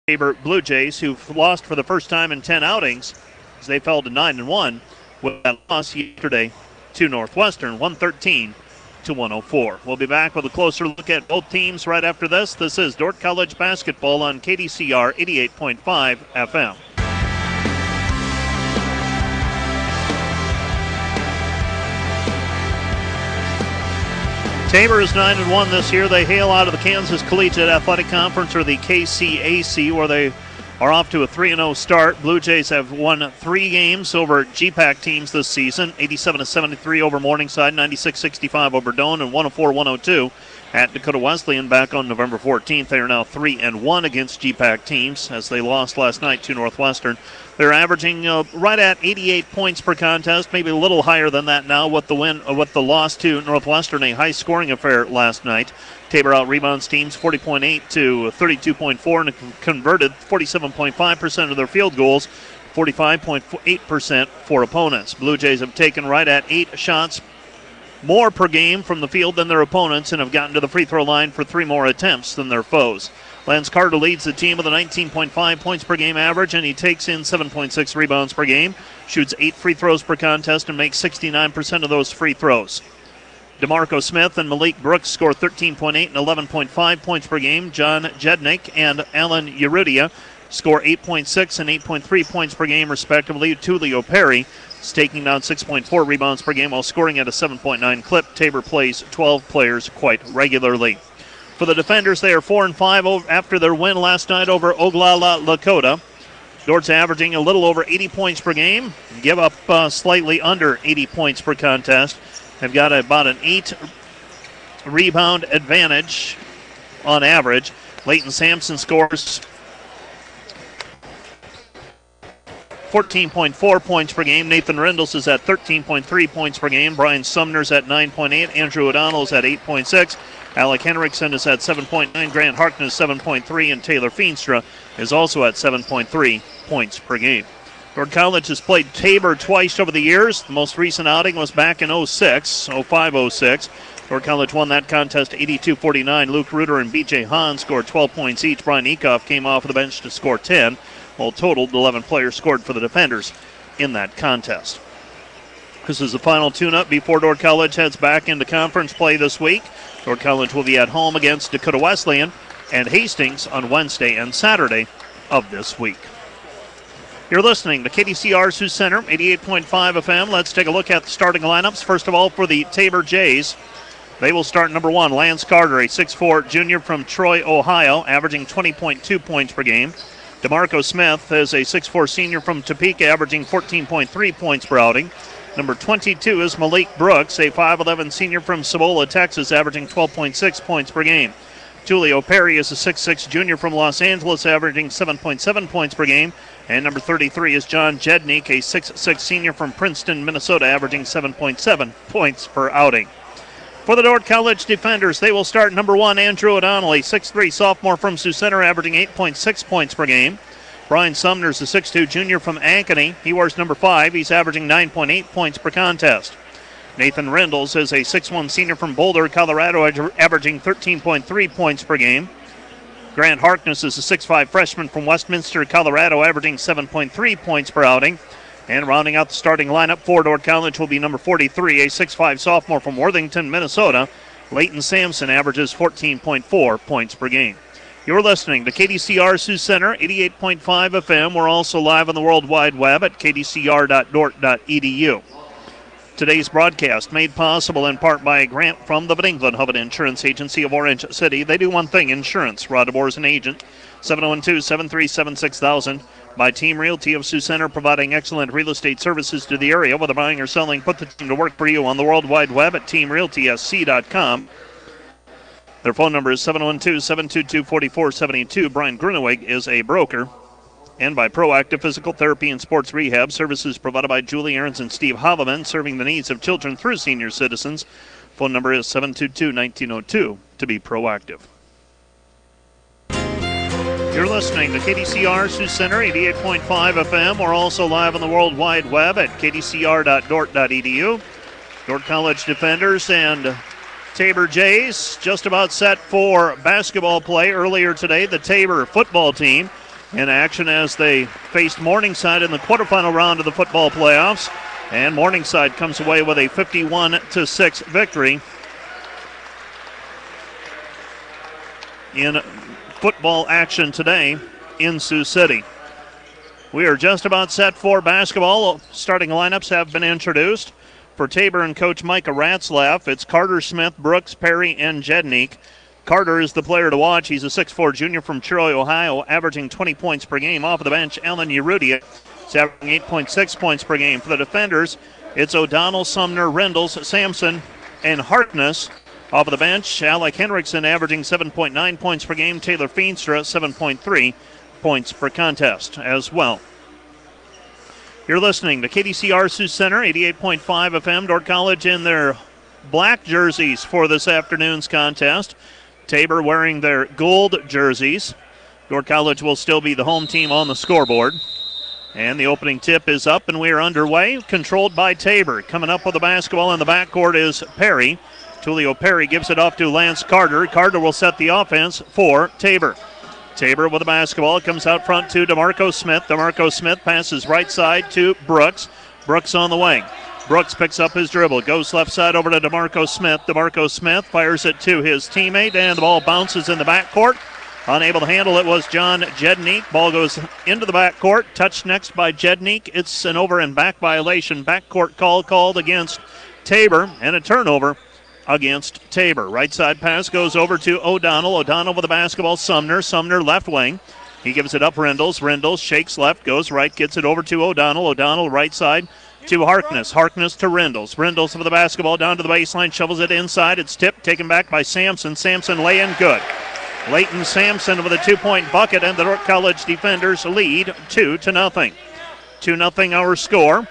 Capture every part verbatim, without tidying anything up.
Tabor Blue Jays, who've lost for the first time in ten outings as they fell to nine and one with that loss yesterday to Northwestern, one thirteen to one oh four. We'll be back with a closer look at both teams right after this. This is Dordt College basketball on K D C R eighty-eight point five F M. Tabor is nine and one this year. They hail out of the Kansas Collegiate Athletic Conference, or the K C A C, where they are off to a three and oh start. Blue Jays have won three games over G PAC teams this season, eighty-seven to seventy-three over Morningside, ninety-six sixty-five over Doane, and one oh four one oh two at Dakota Wesleyan back on November fourteenth. They are now three and one against G PAC teams as they lost last night to Northwestern. They're averaging uh, right at eighty-eight points per contest, maybe a little higher than that now with the win, uh, with the loss to Northwestern, a high-scoring affair last night. Tabor out-rebounds teams forty point eight to thirty-two point four and converted forty-seven point five percent of their field goals, forty-five point eight percent for opponents. Blue Jays have taken right at eight shots more per game from the field than their opponents and have gotten to the free throw line for three more attempts than their foes. Lance Carter leads the team with a nineteen point five points per game average, and he takes in seven point six rebounds per game, shoots eight free throws per contest, and makes sixty-nine percent of those free throws. DeMarco Smith and Malik Brooks score thirteen point eight and eleven point five points per game. John Jednick and Alan Yerudia score eight point six and eight point three points per game, respectively. Tulio Perry is taking down six point four rebounds per game while scoring at a seven point nine clip. Tabor plays twelve players quite regularly. For the defenders, they are four and five after their win last night over Oglala Lakota. Dordt's averaging a little over eighty points per game, give up uh, slightly under eighty points per contest. They've got about an eight rebound advantage on average. Leighton Sampson scores fourteen point four points per game. Nathan Rendles is at thirteen point three points per game. Brian Sumner's at nine point eight. Andrew O'Donnell is at eight point six. Alec Henriksen is at seven point nine. Grant Harkness seven point three. And Taylor Feenstra is also at seven point three points per game. Dordt College has played Tabor twice over the years. The most recent outing was back in oh six, oh five oh six. Dordt College won that contest eighty-two forty-nine. Luke Reuter and B J Hahn scored twelve points each. Brian Ecoff came off the bench to score ten. All totaled, eleven players scored for the defenders in that contest. This is the final tune-up before Dordt College heads back into conference play this week. Dordt College will be at home against Dakota Wesleyan and Hastings on Wednesday and Saturday of this week. You're listening to K D C R Sioux Center, eighty-eight point five F M. Let's take a look at the starting lineups. First of all, for the Tabor Jays, they will start number one, Lance Carter, a six foot four junior from Troy, Ohio, averaging twenty point two points per game. DeMarco Smith is a six foot four senior from Topeka, averaging fourteen point three points per outing. Number twenty-two is Malik Brooks, a five eleven senior from Cibola, Texas, averaging twelve point six points per game. Tulio Perry is a six six junior from Los Angeles, averaging seven point seven points per game. And number thirty-three is John Jednick, a six six senior from Princeton, Minnesota, averaging seven point seven points per outing. For the Dordt College defenders, they will start number one, Andrew O'Donnell, a six three sophomore from Sioux Center, averaging eight point six points per game. Brian Sumner is a six two junior from Ankeny. He wears number five. He's averaging nine point eight points per contest. Nathan Rendles is a six one senior from Boulder, Colorado, averaging thirteen point three points per game. Grant Harkness is a six five freshman from Westminster, Colorado, averaging seven point three points per outing. And rounding out the starting lineup for Dordt College will be number forty-three, a six five sophomore from Worthington, Minnesota. Leighton Sampson averages fourteen point four points per game. You're listening to K D C R Sioux Center, eighty-eight point five F M. We're also live on the World Wide Web at k d c r dot dort dot e d u. Today's broadcast made possible in part by a grant from the Van Engelen Hubbard Insurance Agency of Orange City. They do one thing, insurance. Rod DeBoer is an agent. seven oh one two, seven three seven, six thousand. By Team Realty of Sioux Center, providing excellent real estate services to the area. Whether buying or selling, put the team to work for you on the World Wide Web at team realty s c dot com. Their phone number is seven oh one two, seven two two, four four seven two. Brian Gruneweg is a broker. And by Proactive Physical Therapy and Sports Rehab, services provided by Julie Ahrens and Steve Haveman, serving the needs of children through senior citizens. Phone number is seven two two, one nine zero two to be proactive. You're listening to K D C R Sioux Center, eighty-eight point five F M. We're also live on the World Wide Web at k d c r dot dort dot e d u. Dordt College defenders and Tabor Jays just about set for basketball play earlier today. The Tabor football team in action as they faced Morningside in the quarterfinal round of the football playoffs. And Morningside comes away with a fifty-one to six victory in football action today in Sioux City. We are just about set for basketball. Starting lineups have been introduced. For Tabor and Coach Micah Ratzlaff, it's Carter, Smith, Brooks, Perry, and Jednik. Carter is the player to watch. He's a six foot four junior from Troy, Ohio, averaging twenty points per game. Off of the bench, Alan Yerudia is averaging eight point six points per game. For the defenders, it's O'Donnell, Sumner, Rendles, Sampson, and Harkness. Off of the bench, Alec Henriksen averaging seven point nine points per game. Taylor Feenstra, seven point three points per contest as well. You're listening to K D C R Sioux Center, eighty-eight point five F M. Dordt College in their black jerseys for this afternoon's contest. Tabor wearing their gold jerseys. Dordt College will still be the home team on the scoreboard. And the opening tip is up, and we are underway, controlled by Tabor. Coming up with the basketball in the backcourt is Perry. Tulio Perry gives it off to Lance Carter. Carter will set the offense for Tabor. Tabor with the basketball. It comes out front to DeMarco Smith. DeMarco Smith passes right side to Brooks. Brooks on the wing. Brooks picks up his dribble, goes left side over to DeMarco Smith. DeMarco Smith fires it to his teammate, and the ball bounces in the backcourt. Unable to handle it was John Jednik. Ball goes into the backcourt. Touched next by Jednik. It's an over and back violation. Backcourt call called against Tabor, and a turnover against Tabor. Right side pass goes over to O'Donnell. O'Donnell with the basketball. Sumner. Sumner left wing. He gives it up Rendles. Rendles shakes left, goes right, gets it over to O'Donnell. O'Donnell right side to Harkness. Harkness to Rendles. Rendles with the basketball down to the baseline, shovels it inside. It's tipped, taken back by Sampson. Sampson lay in good. Leighton Sampson with a two-point bucket, and the Dordt College defenders lead two to nothing. Two nothing our score.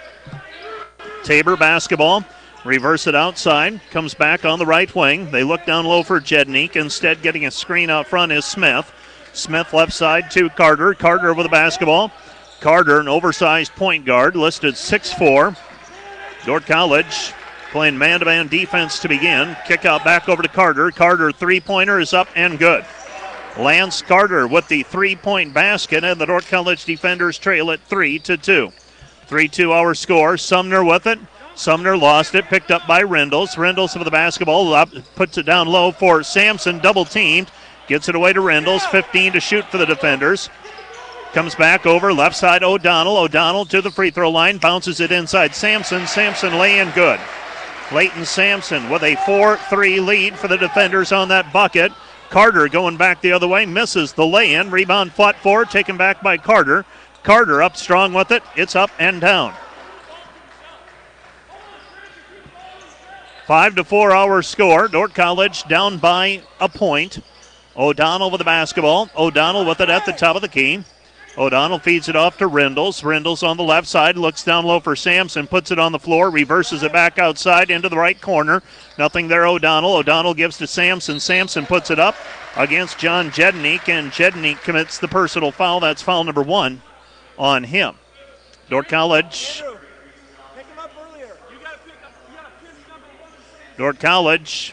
Tabor basketball. Reverse it outside. Comes back on the right wing. They look down low for Jednik. Instead, getting a screen out front is Smith. Smith left side to Carter. Carter with the basketball. Carter, an oversized point guard, listed six foot four. Dordt College playing man-to-man defense to begin. Kick out back over to Carter. Carter three-pointer is up and good. Lance Carter with the three-point basket, and the Dordt College defenders trail it three to two. three two our score. Sumner with it. Sumner lost it, picked up by Rendles. Rendles with the basketball, up, puts it down low for Sampson, double-teamed. Gets it away to Rendles, fifteen to shoot for the defenders. Comes back over, left side O'Donnell. O'Donnell to the free throw line, bounces it inside Sampson. Sampson lay in good. Leighton Sampson with a four three lead for the defenders on that bucket. Carter going back the other way, misses the lay-in. Rebound fought for, taken back by Carter. Carter up strong with it. It's up and down. Five to four our score. Dordt College down by a point. O'Donnell with the basketball. O'Donnell with it at the top of the key. O'Donnell feeds it off to Rendles. Rendles on the left side, looks down low for Sampson, puts it on the floor, reverses it back outside into the right corner. Nothing there, O'Donnell. O'Donnell gives to Sampson. Sampson puts it up against John Jednik, and Jednik commits the personal foul. That's foul number one on him. Dordt College. Dordt College.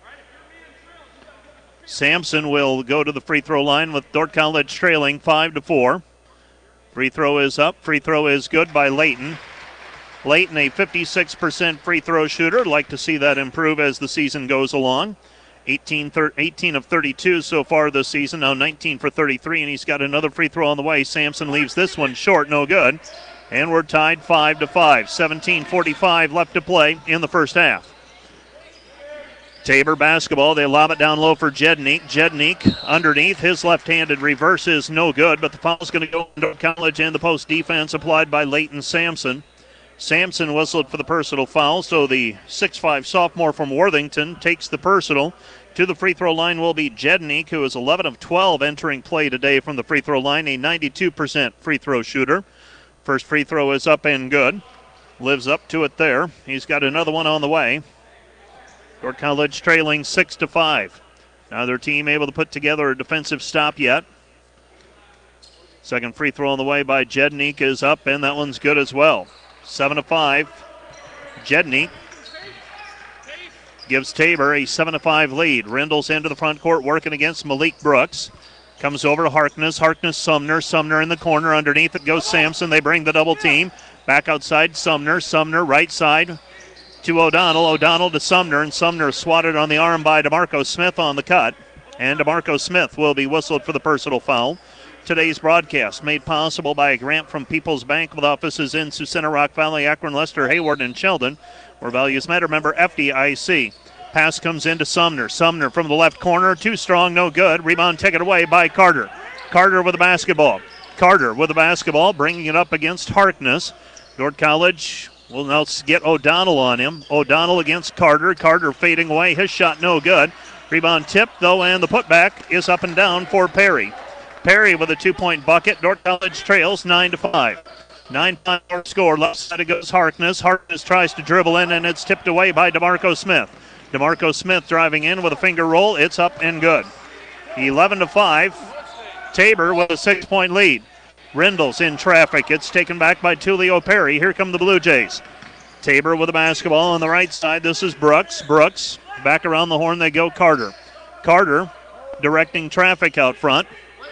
Sampson will go to the free throw line with Dordt College trailing five to four. Free throw is up. Free throw is good by Leighton. Leighton, a fifty-six percent free throw shooter. Like to see that improve as the season goes along. eighteen, eighteen of thirty-two so far this season. Now nineteen for thirty-three, and he's got another free throw on the way. Sampson leaves this one short, no good. And we're tied five to five. seventeen forty-five left to play in the first half. Tabor basketball. They lob it down low for Jednik. Jednik underneath. His left-handed reverse is no good, but the foul's going to go into College, and the post defense applied by Leighton Sampson. Sampson whistled for the personal foul, so the six five sophomore from Worthington takes the personal. To the free throw line will be Jednik, who is eleven of twelve entering play today from the free throw line, a ninety-two percent free throw shooter. First free throw is up and good. Lives up to it there. He's got another one on the way. Dordt College trailing six to five. Neither team able to put together a defensive stop yet. Second free throw on the way by Jednik is up, and that one's good as well. seven to five. Jednik gives Tabor a seven to five lead. Rendles into the front court working against Malik Brooks. Comes over to Harkness. Harkness, Sumner. Sumner in the corner. Underneath it goes Sampson. They bring the double team. Back outside, Sumner. Sumner, right side to O'Donnell. O'Donnell to Sumner, and Sumner swatted on the arm by DeMarco Smith on the cut. And DeMarco Smith will be whistled for the personal foul. Today's broadcast made possible by a grant from People's Bank with offices in Sioux Center, Rock Valley, Akron, Lester, Hayward, and Sheldon, where values matter. Member F D I C. Pass comes into Sumner. Sumner from the left corner. Too strong, no good. Rebound taken away by Carter. Carter with the basketball. Carter with the basketball, bringing it up against Harkness. Dordt College will now get O'Donnell on him. O'Donnell against Carter. Carter fading away. His shot no good. Rebound tipped, though, and the putback is up and down for Perry. Perry with a two-point bucket. Dordt College trails nine to five. nine-point score. Left side it goes Harkness. Harkness tries to dribble in, and it's tipped away by DeMarco Smith. DeMarco Smith driving in with a finger roll. It's up and good. eleven to five. Tabor with a six-point lead. Rendell's in traffic. It's taken back by Tulio Perry. Here come the Blue Jays. Tabor with the basketball on the right side. This is Brooks. Brooks back around the horn they go. Carter. Carter directing traffic out front.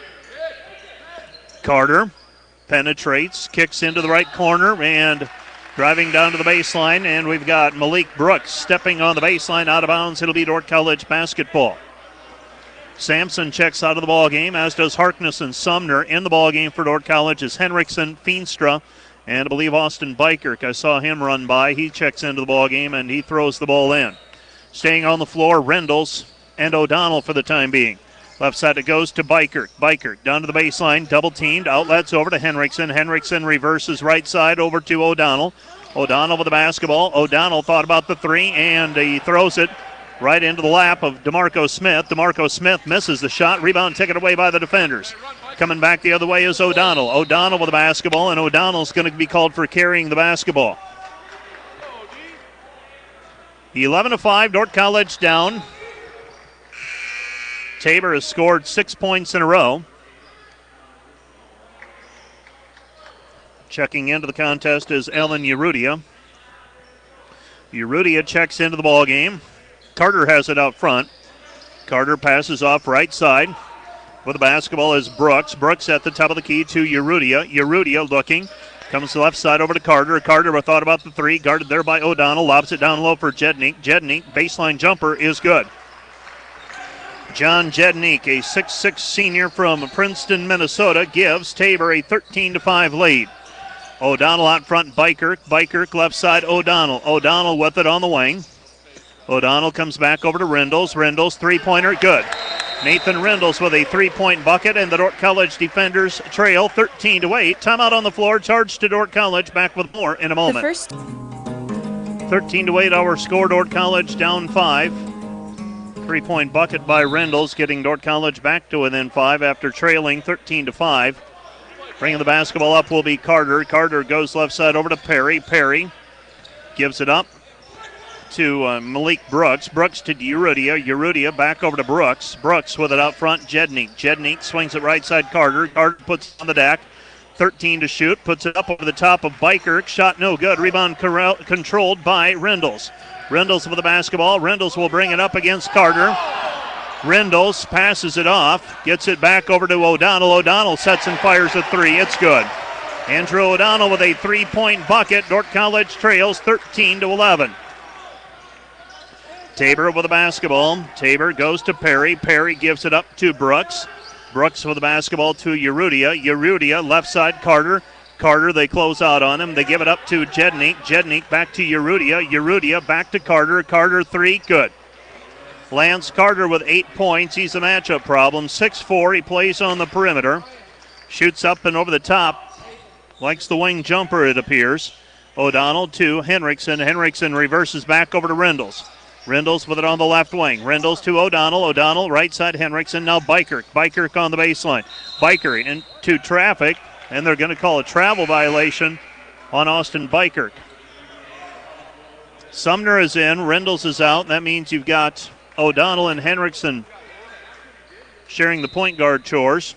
Carter penetrates, kicks into the right corner, and driving down to the baseline. And we've got Malik Brooks stepping on the baseline out of bounds. It'll be Dordt College basketball. Sampson checks out of the ball game, as does Harkness and Sumner. In the ball game for Dordt College is Henriksen, Feenstra, and I believe Austin Bikirk. I saw him run by. He checks into the ball game, and he throws the ball in. Staying on the floor, Rendell's and O'Donnell for the time being. Left side it goes to Bikirk. Bikirk down to the baseline, double teamed. Outlets over to Henriksen. Henriksen reverses right side over to O'Donnell. O'Donnell with the basketball. O'Donnell thought about the three, and he throws it right into the lap of DeMarco Smith. DeMarco Smith misses the shot. Rebound taken away by the defenders. Coming back the other way is O'Donnell. O'Donnell with the basketball, and O'Donnell's going to be called for carrying the basketball. eleven to five, Dordt College down. Tabor has scored six points in a row. Checking into the contest is Ellen Urrutia. Urrutia checks into the ball game. Carter has it out front. Carter passes off right side. With the basketball is Brooks. Brooks at the top of the key to Urrutia. Urrutia looking. Comes to the left side over to Carter. Carter thought about the three. Guarded there by O'Donnell. Lobs it down low for Jednik. Jednik, baseline jumper is good. John Jednik, a six foot six senior from Princeton, Minnesota, gives Tabor a thirteen to five lead. O'Donnell out front, Bikirk. Bikirk left side, O'Donnell. O'Donnell with it on the wing. O'Donnell comes back over to Rendell's. Rendell's three-pointer, good. Nathan Rendell's with a three-point bucket, and the Dordt College defenders trail thirteen to eight. Timeout on the floor, charged to Dordt College. Back with more in a moment. The first thirteen to eight our score, Dordt College down five. Three-point bucket by Rendell's, getting Dordt College back to within five after trailing thirteen to five. Bringing the basketball up will be Carter. Carter goes left side over to Perry. Perry gives it up to uh, Malik Brooks. Brooks to Urrutia. Urrutia back over to Brooks. Brooks with it out front. Jednik. Jednik swings it right side Carter. Carter puts it on the deck. thirteen to shoot. Puts it up over the top of Bikirk. Shot no good. Rebound corral- controlled by Rendell's. Rendell's with the basketball. Rendell's will bring it up against Carter. Rendell's passes it off. Gets it back over to O'Donnell. O'Donnell sets and fires a three. It's good. Andrew O'Donnell with a three-point bucket. Dordt College trails thirteen to eleven. Tabor with the basketball. Tabor goes to Perry. Perry gives it up to Brooks. Brooks with the basketball to Urrutia. Urrutia left side Carter. Carter, they close out on him. They give it up to Jednik. Jednik back to Urrutia. Urrutia back to Carter. Carter three, good. Lance Carter with eight points. He's a matchup problem. six foot four, he plays on the perimeter. Shoots up and over the top. Likes the wing jumper, it appears. O'Donnell to Henriksen. Henriksen reverses back over to Rendell's. Rendell's with it on the left wing. Rendell's to O'Donnell. O'Donnell right side Henriksen. Now Bikirk. Bikirk on the baseline. Bikirk into traffic. And they're going to call a travel violation on Austin Bikirk. Sumner is in. Rendell's is out. That means you've got O'Donnell and Henriksen sharing the point guard chores.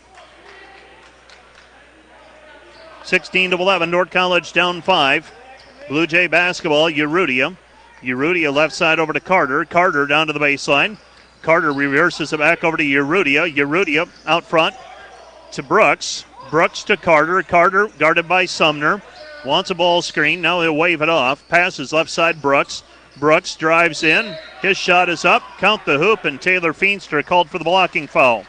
sixteen to eleven. Dordt College down five. Blue Jay basketball. Urrutia. Urrutia left side over to Carter. Carter down to the baseline. Carter reverses it back over to Urrutia. Urrutia out front to Brooks. Brooks to Carter. Carter guarded by Sumner. Wants a ball screen. Now he'll wave it off. Passes left side Brooks. Brooks drives in. His shot is up. Count the hoop, and Taylor Feenstra called for the blocking foul.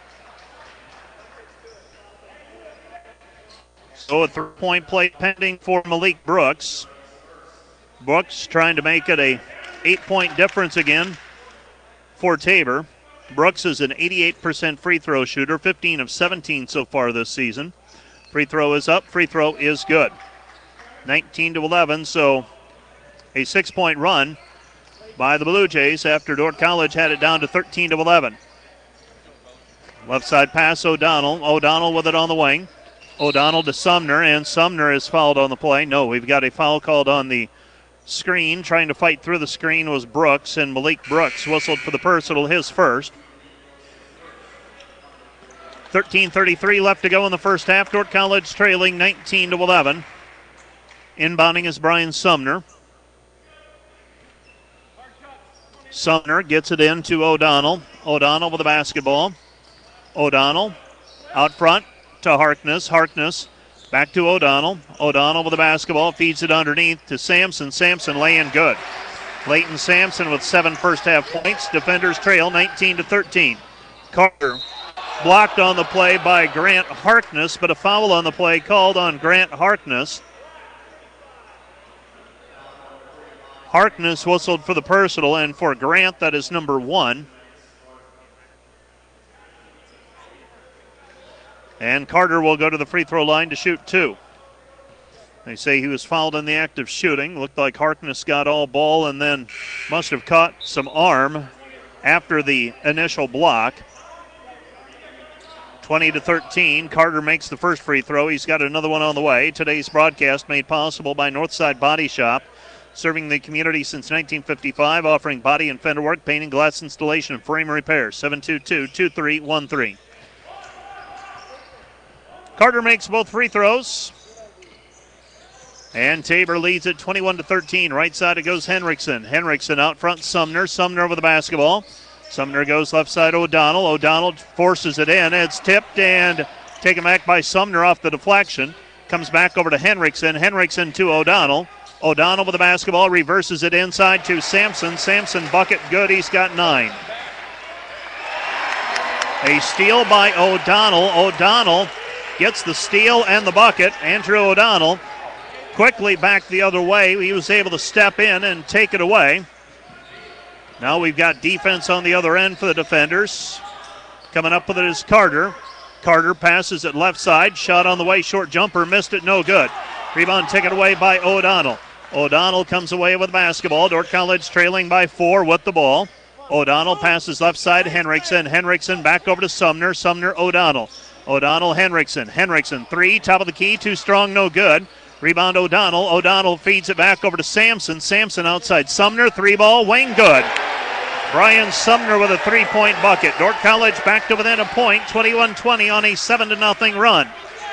So a three-point play pending for Malik Brooks. Brooks trying to make it a eight-point difference again for Tabor. Brooks is an eighty-eight percent free throw shooter, fifteen of seventeen so far this season. Free throw is up. Free throw is good. nineteen to eleven, so a six-point run by the Blue Jays after Dordt College had it down to thirteen to eleven. Left side pass, O'Donnell. O'Donnell with it on the wing. O'Donnell to Sumner, and Sumner is fouled on the play. No, we've got a foul called on the screen. Trying to fight through the screen was Brooks, and Malik Brooks whistled for the personal, his first. thirteen thirty-three left to go in the first half. Dordt College trailing nineteen to eleven. Inbounding is Brian Sumner. Sumner gets it in to O'Donnell. O'Donnell with the basketball. O'Donnell out front to Harkness. Harkness back to O'Donnell. O'Donnell with the basketball. Feeds it underneath to Sampson. Sampson laying good. Leighton Sampson with seven first half points. Defenders trail nineteen to thirteen. Carter blocked on the play by Grant Harkness, but a foul on the play called on Grant Harkness. Harkness whistled for the personal, and for Grant, that is number one. And Carter will go to the free throw line to shoot two. They say he was fouled in the act of shooting. Looked like Harkness got all ball and then must have caught some arm after the initial block. twenty to thirteen. Carter makes the first free throw. He's got another one on the way. Today's broadcast made possible by Northside Body Shop, serving the community since nineteen fifty-five, offering body and fender work, painting, glass installation, and frame repair. seven two two, two three one three. Carter makes both free throws. And Tabor leads it twenty-one to thirteen. Right side it goes Henriksen. Henriksen out front, Sumner. Sumner with the basketball. Sumner goes left side O'Donnell. O'Donnell forces it in. It's tipped and taken back by Sumner off the deflection. Comes back over to Henriksen. Henriksen to O'Donnell. O'Donnell with the basketball, reverses it inside to Sampson. Sampson bucket good, he's got nine. A steal by O'Donnell. O'Donnell gets the steal and the bucket. Andrew O'Donnell quickly back the other way. He was able to step in and take it away. Now we've got defense on the other end for the defenders. Coming up with it is Carter. Carter passes it left side. Shot on the way, short jumper, missed it, no good. Rebound taken away by O'Donnell. O'Donnell comes away with basketball. Dordt College trailing by four with the ball. O'Donnell passes left side, Henriksen. Henriksen back over to Sumner. Sumner, O'Donnell. O'Donnell, Henriksen. Henriksen, three, top of the key, too strong, no good. Rebound O'Donnell. O'Donnell feeds it back over to Sampson. Sampson outside Sumner. Three ball, Wayne good. Brian Sumner with a three-point bucket. Dordt College back to within a point, twenty-one twenty on a seven to nothing run.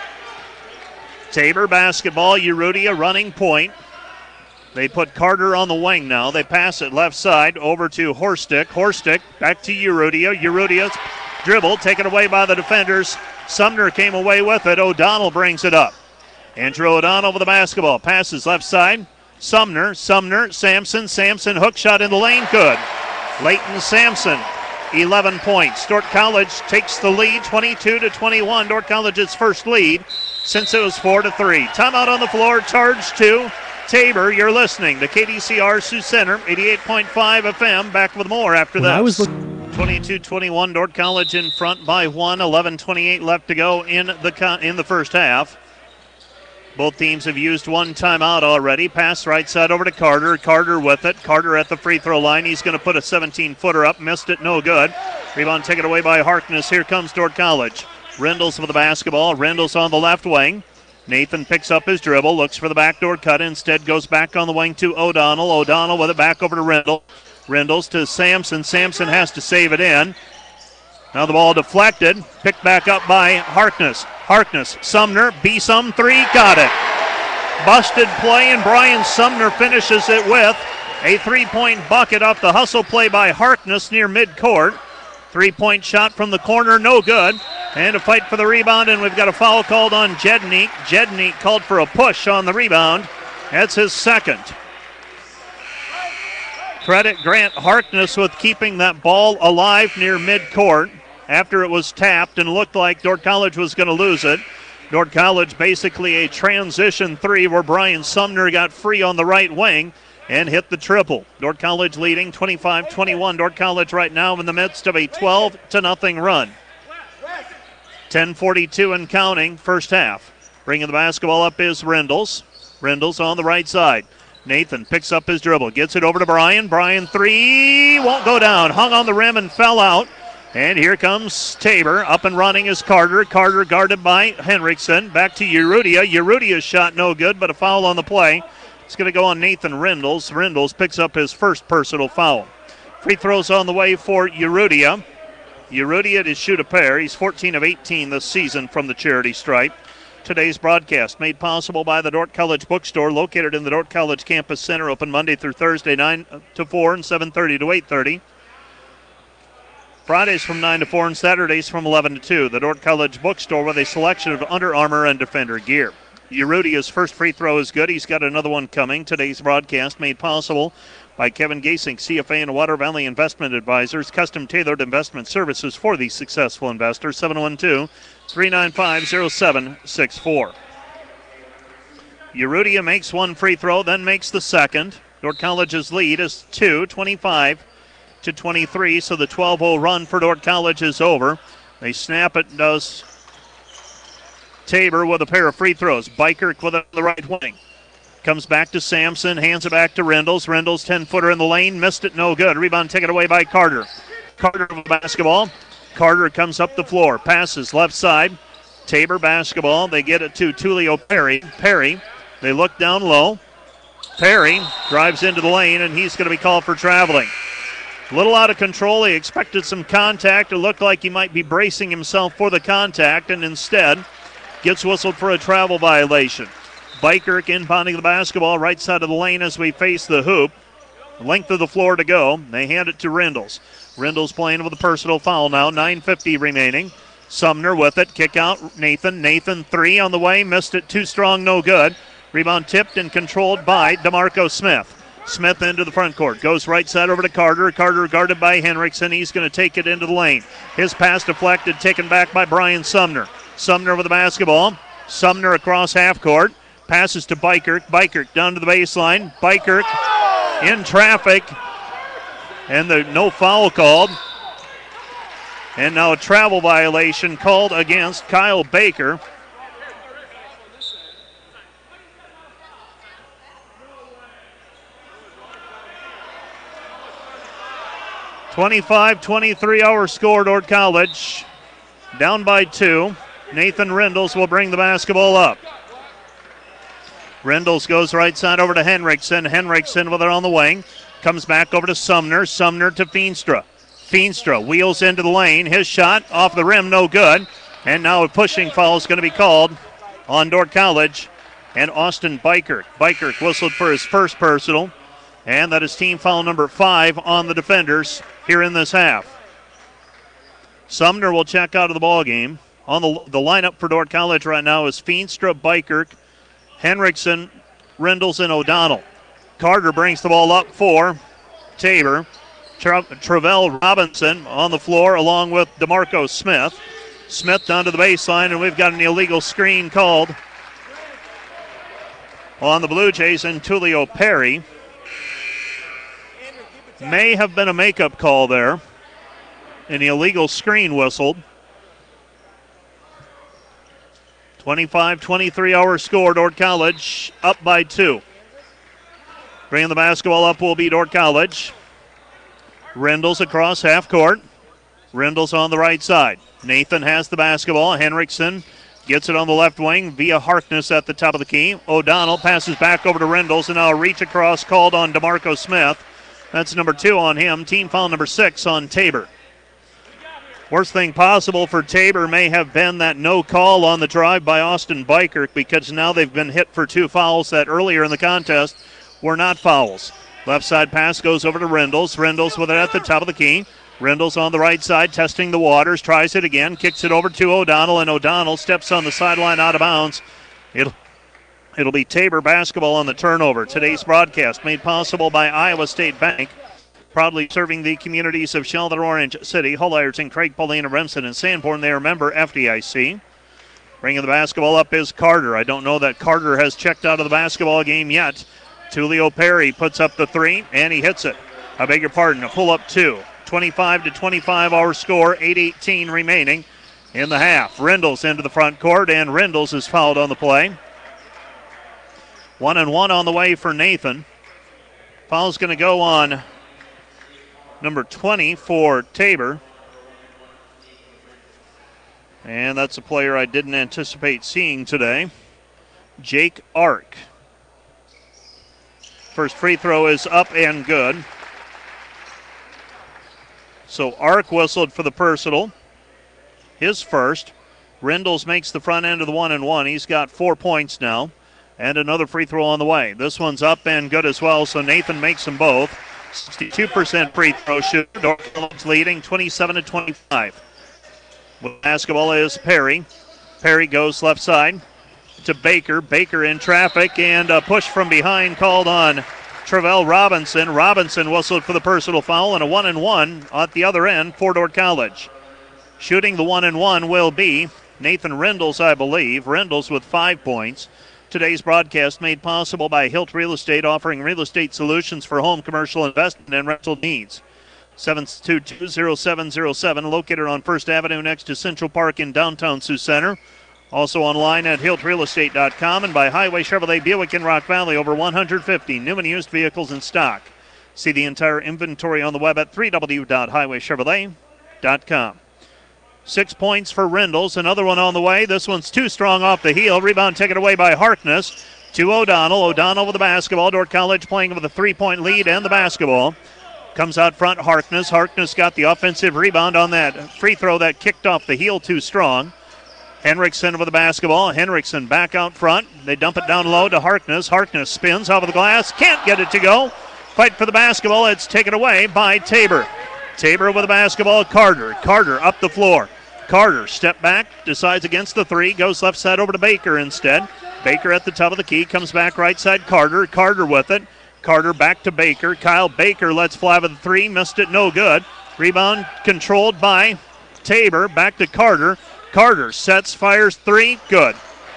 Tabor basketball, Urrutia running point. They put Carter on the wing now. They pass it left side over to Horstick. Horstick back to Urrutia. Urrutia's dribble taken away by the defenders. Sumner came away with it. O'Donnell brings it up. Andrew O'Donnell with the basketball. Passes left side. Sumner, Sumner, Sampson. Sampson hook shot in the lane. Good. Leighton Sampson, eleven points. Dordt College takes the lead, twenty-two to twenty-one. Dordt College's first lead since it was four to three. Timeout on the floor, charge to Tabor. You're listening to K D C R Sioux Center, eighty-eight point five F M. Back with more after when that. I was look- twenty-two twenty-one, Dordt College in front by one. eleven twenty-eight left to go in the in the first half. Both teams have used one timeout already. Pass right side over to Carter. Carter with it. Carter at the free throw line. He's going to put a seventeen-footer up. Missed it. No good. Rebound taken away by Harkness. Here comes Dordt College. Rendles with the basketball. Rendles on the left wing. Nathan picks up his dribble. Looks for the backdoor cut. Instead goes back on the wing to O'Donnell. O'Donnell with it back over to Rendle. Rendles to Sampson. Sampson has to save it in. Now the ball deflected. Picked back up by Harkness. Harkness, Sumner, B-Sum three, got it. Busted play, and Brian Sumner finishes it with A three-point bucket off the hustle play by Harkness near midcourt. Three-point shot from the corner, no good. And a fight for the rebound, and we've got a foul called on Jednik. Jednik called for a push on the rebound. That's his second. Credit Grant Harkness with keeping that ball alive near midcourt after it was tapped and looked like Dordt College was going to lose it. Dordt College basically a transition three where Brian Sumner got free on the right wing and hit the triple. Dordt College leading twenty-five twenty-one. Dordt College right now in the midst of a twelve to nothing run. ten forty-two and counting, first half. Bringing the basketball up is Rendles. Rendles on the right side. Nathan picks up his dribble, gets it over to Brian. Brian three, won't go down. Hung on the rim and fell out. And here comes Tabor. Up and running is Carter. Carter guarded by Henriksen. Back to Urrutia. Urrutia's shot no good, but a foul on the play. It's going to go on Nathan Rendles. Rendles picks up his first personal foul. Free throws on the way for Urrutia. Urrutia to shoot a pair. He's fourteen of eighteen this season from the charity stripe. Today's broadcast made possible by the Dordt College Bookstore, located in the Dordt College Campus Center, open Monday through Thursday, nine to four and seven thirty to eight thirty. Fridays from nine to four and Saturdays from eleven to two. The Dordt College Bookstore with a selection of Under Armour and Defender gear. Urrutia's first free throw is good. He's got another one coming. Today's broadcast made possible by Kevin Gasink, C F A and Water Valley Investment Advisors, custom-tailored investment services for the successful investor. seven one two, three nine five, zero seven six four. Urrutia makes one free throw, then makes the second. Dordt College's lead is two, twenty-five to twenty-three, so the twelve oh run for Dordt College is over. They snap it, does Tabor with a pair of free throws. Bikert with it on the right wing. Comes back to Sampson, hands it back to Rendles. Rendles ten-footer in the lane, missed it, no good. Rebound taken away by Carter. Carter with basketball. Carter comes up the floor, passes left side. Tabor basketball. They get it to Tulio Perry. Perry, they look down low. Perry drives into the lane, and he's going to be called for traveling. A little out of control. He expected some contact. It looked like he might be bracing himself for the contact, and instead gets whistled for a travel violation. Bikert inbounding the basketball right side of the lane as we face the hoop. Length of the floor to go. They hand it to Rendles. Rendles playing with a personal foul now. nine fifty remaining. Sumner with it. Kick out Nathan. Nathan three on the way. Missed it. Too strong. No good. Rebound tipped and controlled by DeMarco Smith. Smith into the front court. Goes right side over to Carter. Carter guarded by Henriksen. He's going to take it into the lane. His pass deflected. Taken back by Brian Sumner. Sumner with the basketball. Sumner across half court. Passes to Bikert. Bikert down to the baseline. Bikert in traffic. And the no foul called. And now a travel violation called against Kyle Baker. twenty-five twenty-three our score, Dordt College. Down by two. Nathan Rendles will bring the basketball up. Rendles goes right side over to Henriksen. Henriksen with it on the wing. Comes back over to Sumner. Sumner to Feenstra. Feenstra wheels into the lane. His shot off the rim, no good. And now a pushing foul is going to be called on Dordt College and Austin Bikert. Bikert whistled for his first personal. And that is team foul number five on the defenders here in this half. Sumner will check out of the ball game. On the, the lineup for Dordt College right now is Feenstra, Bikert, Henriksen, Rendles, and O'Donnell. Carter brings the ball up for Tabor. Tra- Travell Robinson on the floor along with DeMarco Smith. Smith down to the baseline, and we've got an illegal screen called on the Blue Jays and Tulio Perry. May have been a makeup call there. An illegal screen whistled. twenty-five twenty-three our score. Dordt College up by two. Bringing the basketball up will be Dordt College. Rendles across half court. Rendles on the right side. Nathan has the basketball. Henriksen gets it on the left wing via Harkness at the top of the key. O'Donnell passes back over to Rendles, and now a reach across called on DeMarco Smith. That's number two on him. Team foul number six on Tabor. Worst thing possible for Tabor may have been that no call on the drive by Austin Bikert, because now they've been hit for two fouls that earlier in the contest were not fouls. Left side pass goes over to Rendles. Rendles with it at the top of the key. Rendles on the right side, testing the waters, tries it again, kicks it over to O'Donnell, and O'Donnell steps on the sideline out of bounds. It'll, it'll be Tabor basketball on the turnover. Today's broadcast made possible by Iowa State Bank, proudly serving the communities of Sheldon, Orange City, Hull, Ironton, Craig, Paulina, Remsen, and Sanborn. They are member F D I C. Bringing the basketball up is Carter. I don't know that Carter has checked out of the basketball game yet. Tulio Perry puts up the three, and he hits it. I beg your pardon, a pull-up two. twenty-five to twenty-five our score, eight eighteen remaining in the half. Rendles into the front court, and Rendles is fouled on the play. One and one on the way for Nathan. Foul's going to go on number twenty for Tabor. And that's a player I didn't anticipate seeing today, Jake Ark. First free throw is up and good. So Ark whistled for the personal. His first. Rendles makes the front end of the one and one. He's got four points now. And another free throw on the way. This one's up and good as well, so Nathan makes them both. sixty-two percent free throw shooter. Dordt College leading twenty-seven to twenty-five. With basketball is Perry. Perry goes left side to Baker. Baker in traffic, and a push from behind called on Travell Robinson. Robinson whistled for the personal foul, and a one and one at the other end for Dordt College. Shooting the one and one will be Nathan Rendles, I believe. Rendles with five points. Today's broadcast made possible by Hilt Real Estate, offering real estate solutions for home, commercial, investment, and rental needs. seven two two, zero seven zero seven, located on First Avenue next to Central Park in downtown Sioux Center. Also online at hilt real estate dot com and by Highway Chevrolet Buick in Rock Valley. Over one hundred fifty new and used vehicles in stock. See the entire inventory on the web at w w w dot highway chevrolet dot com. Six points for Rendles. Another one on the way. This one's too strong off the heel. Rebound taken away by Harkness to O'Donnell. O'Donnell with the basketball. Dordt College playing with a three-point lead and the basketball. Comes out front, Harkness. Harkness got the offensive rebound on that free throw that kicked off the heel too strong. Henriksen with the basketball. Henriksen back out front. They dump it down low to Harkness. Harkness spins off of the glass. Can't get it to go. Fight for the basketball. It's taken away by Tabor. Tabor with the basketball. Carter. Carter up the floor. Carter step back. Decides against the three. Goes left side over to Baker instead. Baker at the top of the key. Comes back right side. Carter. Carter with it. Carter back to Baker. Kyle Baker lets fly with the three. Missed it. No good. Rebound controlled by Tabor. Back to Carter. Carter sets, fires three. Good.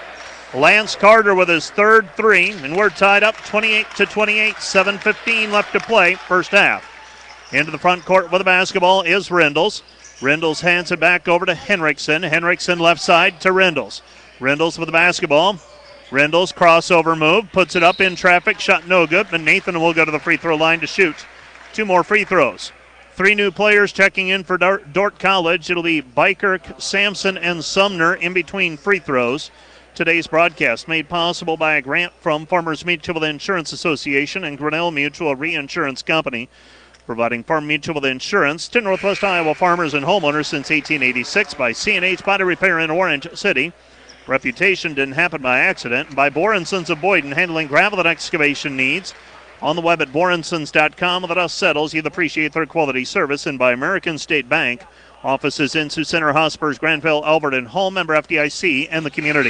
Lance Carter with his third three. And we're tied up twenty-eight to twenty-eight. seven fifteen left to play. First half. Into the front court with the basketball is Rendles. Rendles hands it back over to Henriksen. Henriksen left side to Rendles. Rendles with the basketball. Rendles crossover move, puts it up in traffic, shot no good, but Nathan will go to the free throw line to shoot. Two more free throws. Three new players checking in for Dordt College. It'll be Bykirk, Sampson, and Sumner in between free throws. Today's broadcast made possible by a grant from Farmers Mutual Insurance Association and Grinnell Mutual Reinsurance Company, providing Farm Mutual Insurance to Northwest Iowa farmers and homeowners since eighteen eighty-six by C and H Body Repair in Orange City. Reputation didn't happen by accident. By Borensons of Boyden, handling gravel and excavation needs. On the web at borensons dot com. With the dust settles, you'll appreciate their quality service. And by American State Bank, offices in Sioux Center, Hospers, Granville, Albert, and Hall, member F D I C, and the community.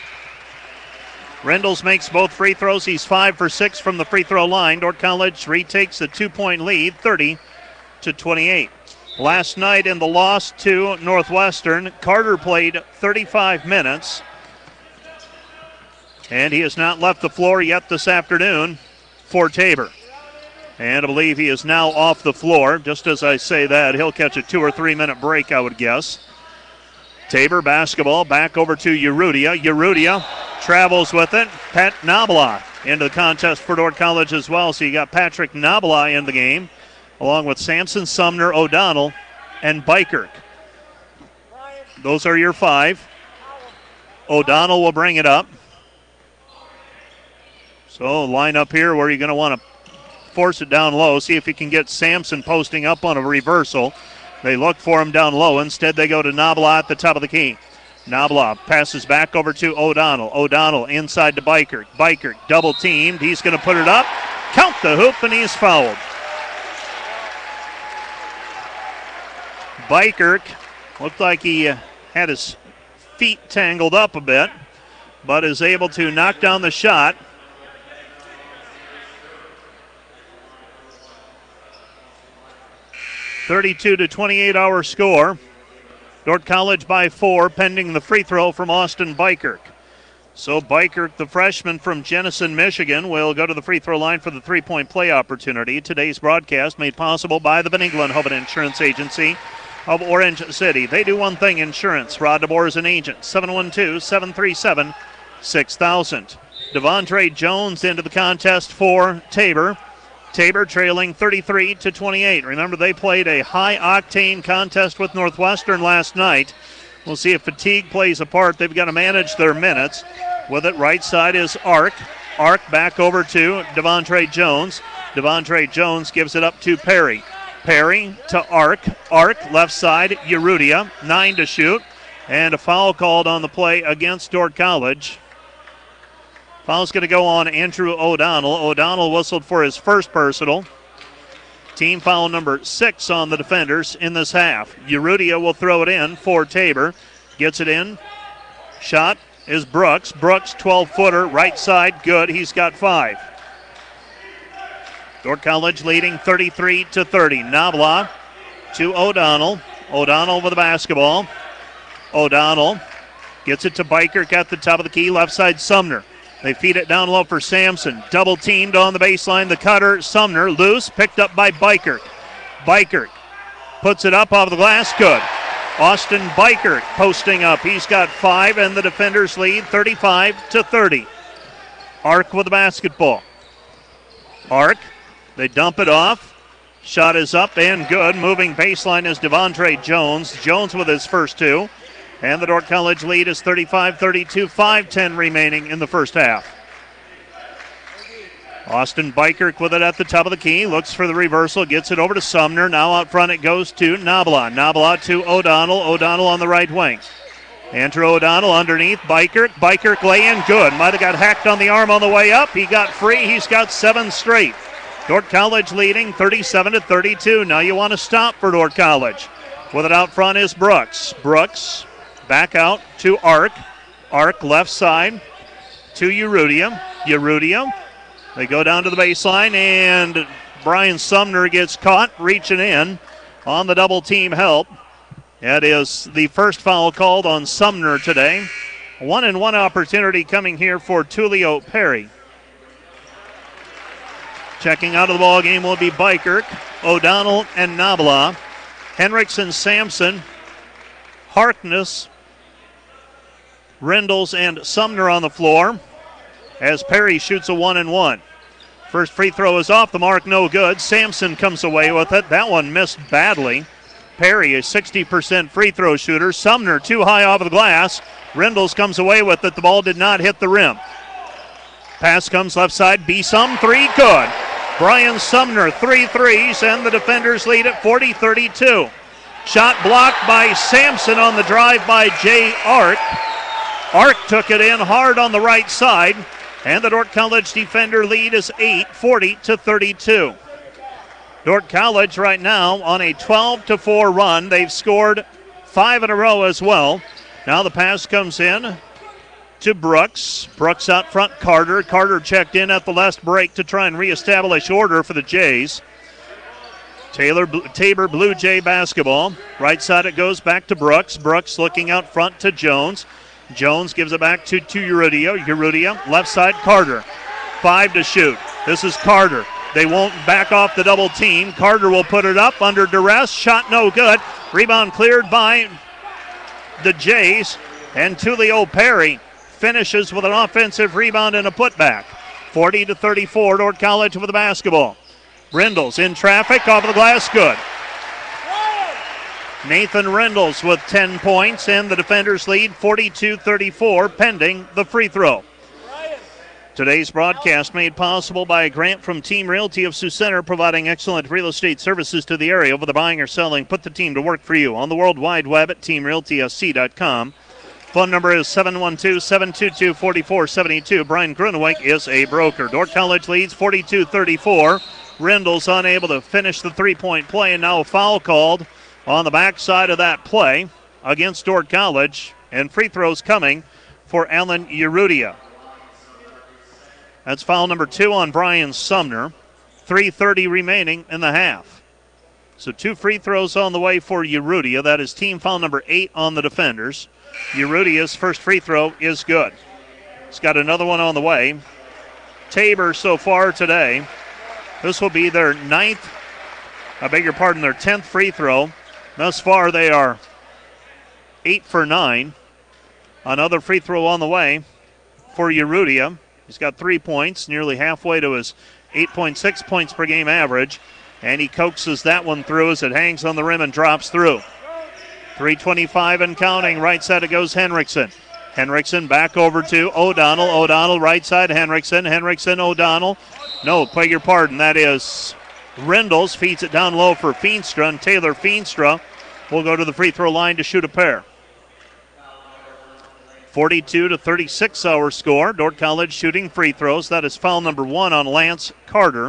Rendles makes both free throws. He's five for six from the free throw line. Dordt College retakes a two-point lead, thirty to twenty-eight. Last night in the loss to Northwestern, Carter played thirty-five minutes. And he has not left the floor yet this afternoon for Tabor. And I believe he is now off the floor. Just as I say that, he'll catch a two or three minute break, I would guess. Tabor basketball back over to Yerudia. Yerudia travels with it. Pat Nabla into the contest for Dordt College as well. So you got Patrick Nabla in the game, along with Sampson, Sumner, O'Donnell, and Bykirk. Those are your five. O'Donnell will bring it up. So line up here where you're going to want to force it down low. See if you can get Sampson posting up on a reversal. They look for him down low. Instead, they go to Nabla at the top of the key. Nabla passes back over to O'Donnell. O'Donnell inside to Bykirk. Bykirk double teamed. He's going to put it up. count the hoop, and he's fouled. Bykirk looked like he uh, had his feet tangled up a bit, but is able to knock down the shot. thirty-two to twenty-eight our score. Dordt College by four, pending the free throw from Austin Bykirk. So Bykirk, the freshman from Jenison, Michigan, will go to the free throw line for the three-point play opportunity. Today's broadcast made possible by the Van Engelen Insurance Agency of Orange City. They do one thing, insurance. Rod DeBoer is an agent. seven one two, seven three seven, six thousand. Devontre Jones into the contest for Tabor. Tabor trailing thirty-three to twenty-eight. Remember, they played a high-octane contest with Northwestern last night. We'll see if fatigue plays a part. They've got to manage their minutes. With it, right side is Ark. Ark back over to Devontre Jones. Devontre Jones gives it up to Perry. Perry to Ark. Ark, left side, Yerudia. Nine to shoot. And a foul called on the play against Dordt College. Foul's going to go on Andrew O'Donnell. O'Donnell whistled for his first personal. Team foul number six on the defenders in this half. Yerudia will throw it in for Tabor. Gets it in. Shot is Brooks. Brooks, twelve-footer, right side, good. He's got five. Dordt College leading thirty-three to thirty. Nabla to O'Donnell. O'Donnell with the basketball. O'Donnell gets it to Bykirk at the top of the key. Left side, Sumner. They feed it down low for Sampson. Double teamed on the baseline. The cutter, Sumner, loose, picked up by Bykirk. Bykirk puts it up off the glass, good. Austin Bykirk posting up. He's got five, and the defenders lead thirty-five to thirty. Ark with the basketball. Ark, they dump it off. Shot is up and good. Moving baseline is Devontre Jones. Jones with his first two. And the Dordt College lead is thirty-five thirty-two, five ten remaining in the first half. Austin Bykirk with it at the top of the key. Looks for the reversal. Gets it over to Sumner. Now out front it goes to Nabla. Nabla to O'Donnell. O'Donnell on the right wing. Andrew O'Donnell underneath. Bykirk. Bykirk lay in good. Might have got hacked on the arm on the way up. He got free. He's got seven straight. Dordt College leading thirty-seven to thirty-two. Now you want to stop for Dordt College. With it out front is Brooks. Brooks. Back out to Ark. Ark left side to Yerudia. Yerudia. They go down to the baseline, and Brian Sumner gets caught reaching in on the double team help. That is the first foul called on Sumner today. One and one opportunity coming here for Tulio Perry. Checking out of the ball game will be Bykirk, O'Donnell, and Nabla. Henriksen, Sampson, Harkness, Rendles, and Sumner on the floor as Perry shoots a one and one. First free throw is off the mark, no good. Sampson comes away with it. That one missed badly. Perry, a sixty percent free throw shooter. Sumner too high off of the glass. Rendles comes away with it. The ball did not hit the rim. Pass comes left side. B-Sum, three, good. Brian Sumner, three threes, and the defenders lead at forty thirty-two. Shot blocked by Sampson on the drive by Jay Ark. Ark took it in hard on the right side, and the Dordt College defender lead is eight, forty to thirty-two. Dordt College right now on a twelve to four run. They've scored five in a row as well. Now the pass comes in to Brooks. Brooks out front, Carter. Carter checked in at the last break to try and reestablish order for the Jays. Taylor Tabor Blue Jay basketball. Right side it goes back to Brooks. Brooks looking out front to Jones. Jones gives it back to, to Yerudia. Yerudia, left side, Carter. Five to shoot. This is Carter. They won't back off the double team. Carter will put it up under duress. Shot no good. Rebound cleared by the Jays. And Tulio Perry finishes with an offensive rebound and a putback. forty to thirty-four, Dordt College with the basketball. Rendles in traffic, off of the glass, good. Nathan Rendles with ten points, and the defenders lead forty-two thirty-four, pending the free throw. Today's broadcast made possible by a grant from Team Realty of Sioux Center, providing excellent real estate services to the area. Whether buying or selling, put the team to work for you on the World Wide Web at team realty s c dot com. Phone number is seven one two, seven two two, four four seven two. Brian Gruneweg is a broker. Dordt College leads forty-two thirty-four. Rendell's unable to finish the three-point play, and now a foul called on the backside of that play against Dordt College, and free throws coming for Alan Urrutia. That's foul number two on Brian Sumner. three thirty remaining in the half. So two free throws on the way for Urrutia. That is team foul number eight on the defenders. Urrutia's first free throw is good. He's got another one on the way. Tabor so far today, this will be their ninth, I beg your pardon, their tenth free throw. Thus far they are eight for nine. Another free throw on the way for Urrutia. He's got three points, nearly halfway to his eight point six points per game average. And he coaxes that one through as it hangs on the rim and drops through. three twenty-five and counting. Right side it goes Henriksen. Henriksen back over to O'Donnell. O'Donnell right side Henriksen. Henriksen O'Donnell. No, beg your pardon. That is Rendell's. Feeds it down low for Feenstra. And Taylor Feenstra will go to the free throw line to shoot a pair. forty-two to thirty-six our score. Dordt College shooting free throws. That is foul number one on Lance Carter.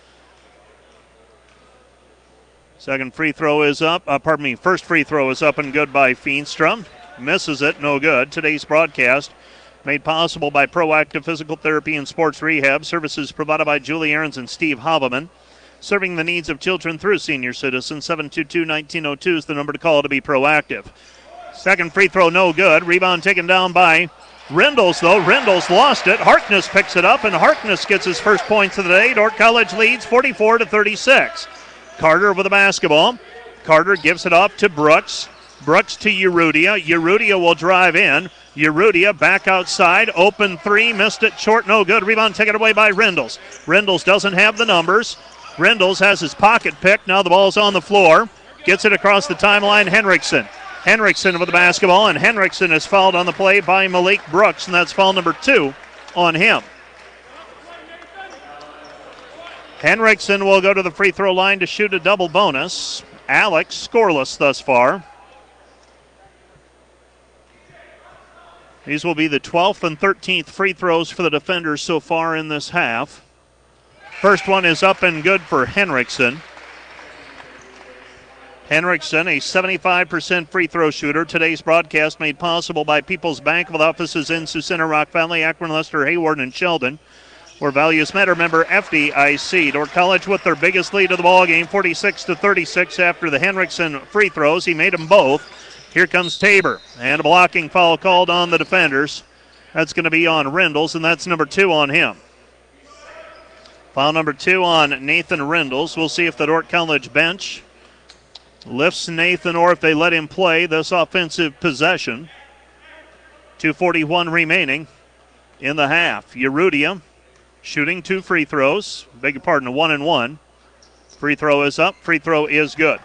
Second free throw is up. Uh, pardon me, first free throw is up and good by Feenstra. Misses it, no good. Today's broadcast made possible by Proactive Physical Therapy and Sports Rehab. Services provided by Julie Ahrens and Steve Haveman. Serving the needs of children through senior citizens. seven two two, one nine zero two is the number to call to be proactive. Second free throw, no good. Rebound taken down by Rendell's, though. Rendell's lost it. Harkness picks it up, and Harkness gets his first points of the day. Dordt College leads forty-four to thirty-six. Carter with the basketball. Carter gives it off to Brooks. Brooks to Urrutia. Urrutia will drive in. Urrutia back outside. Open three. Missed it short. No good. Rebound taken away by Rendell's. Rendell's doesn't have the numbers. Rendell's has his pocket picked. Now the ball's on the floor. Gets it across the timeline. Henriksen. Henriksen with the basketball, and Henriksen is fouled on the play by Malik Brooks, and that's foul number two on him. Henriksen will go to the free throw line to shoot a double bonus. Alex scoreless thus far. These will be the twelfth and thirteenth free throws for the defenders so far in this half. First one is up and good for Henriksen. Henriksen, a seventy-five percent free throw shooter. Today's broadcast made possible by People's Bank with offices in Sioux Center, Rock Valley, Akron, Lester, Hayward, and Sheldon. Where values matter, member F D I C. Dordt College with their biggest lead of the ball game, forty-six to thirty-six after the Henriksen free throws. He made them both. Here comes Tabor, and a blocking foul called on the defenders. That's going to be on Rendell's, and that's number two on him. Foul number two on Nathan Rendell's. We'll see if the Dordt College bench lifts Nathan or if they let him play this offensive possession. two forty-one remaining in the half. Urrutia shooting two free throws. Beg your pardon, a one and one. Free throw is up. Free throw is good.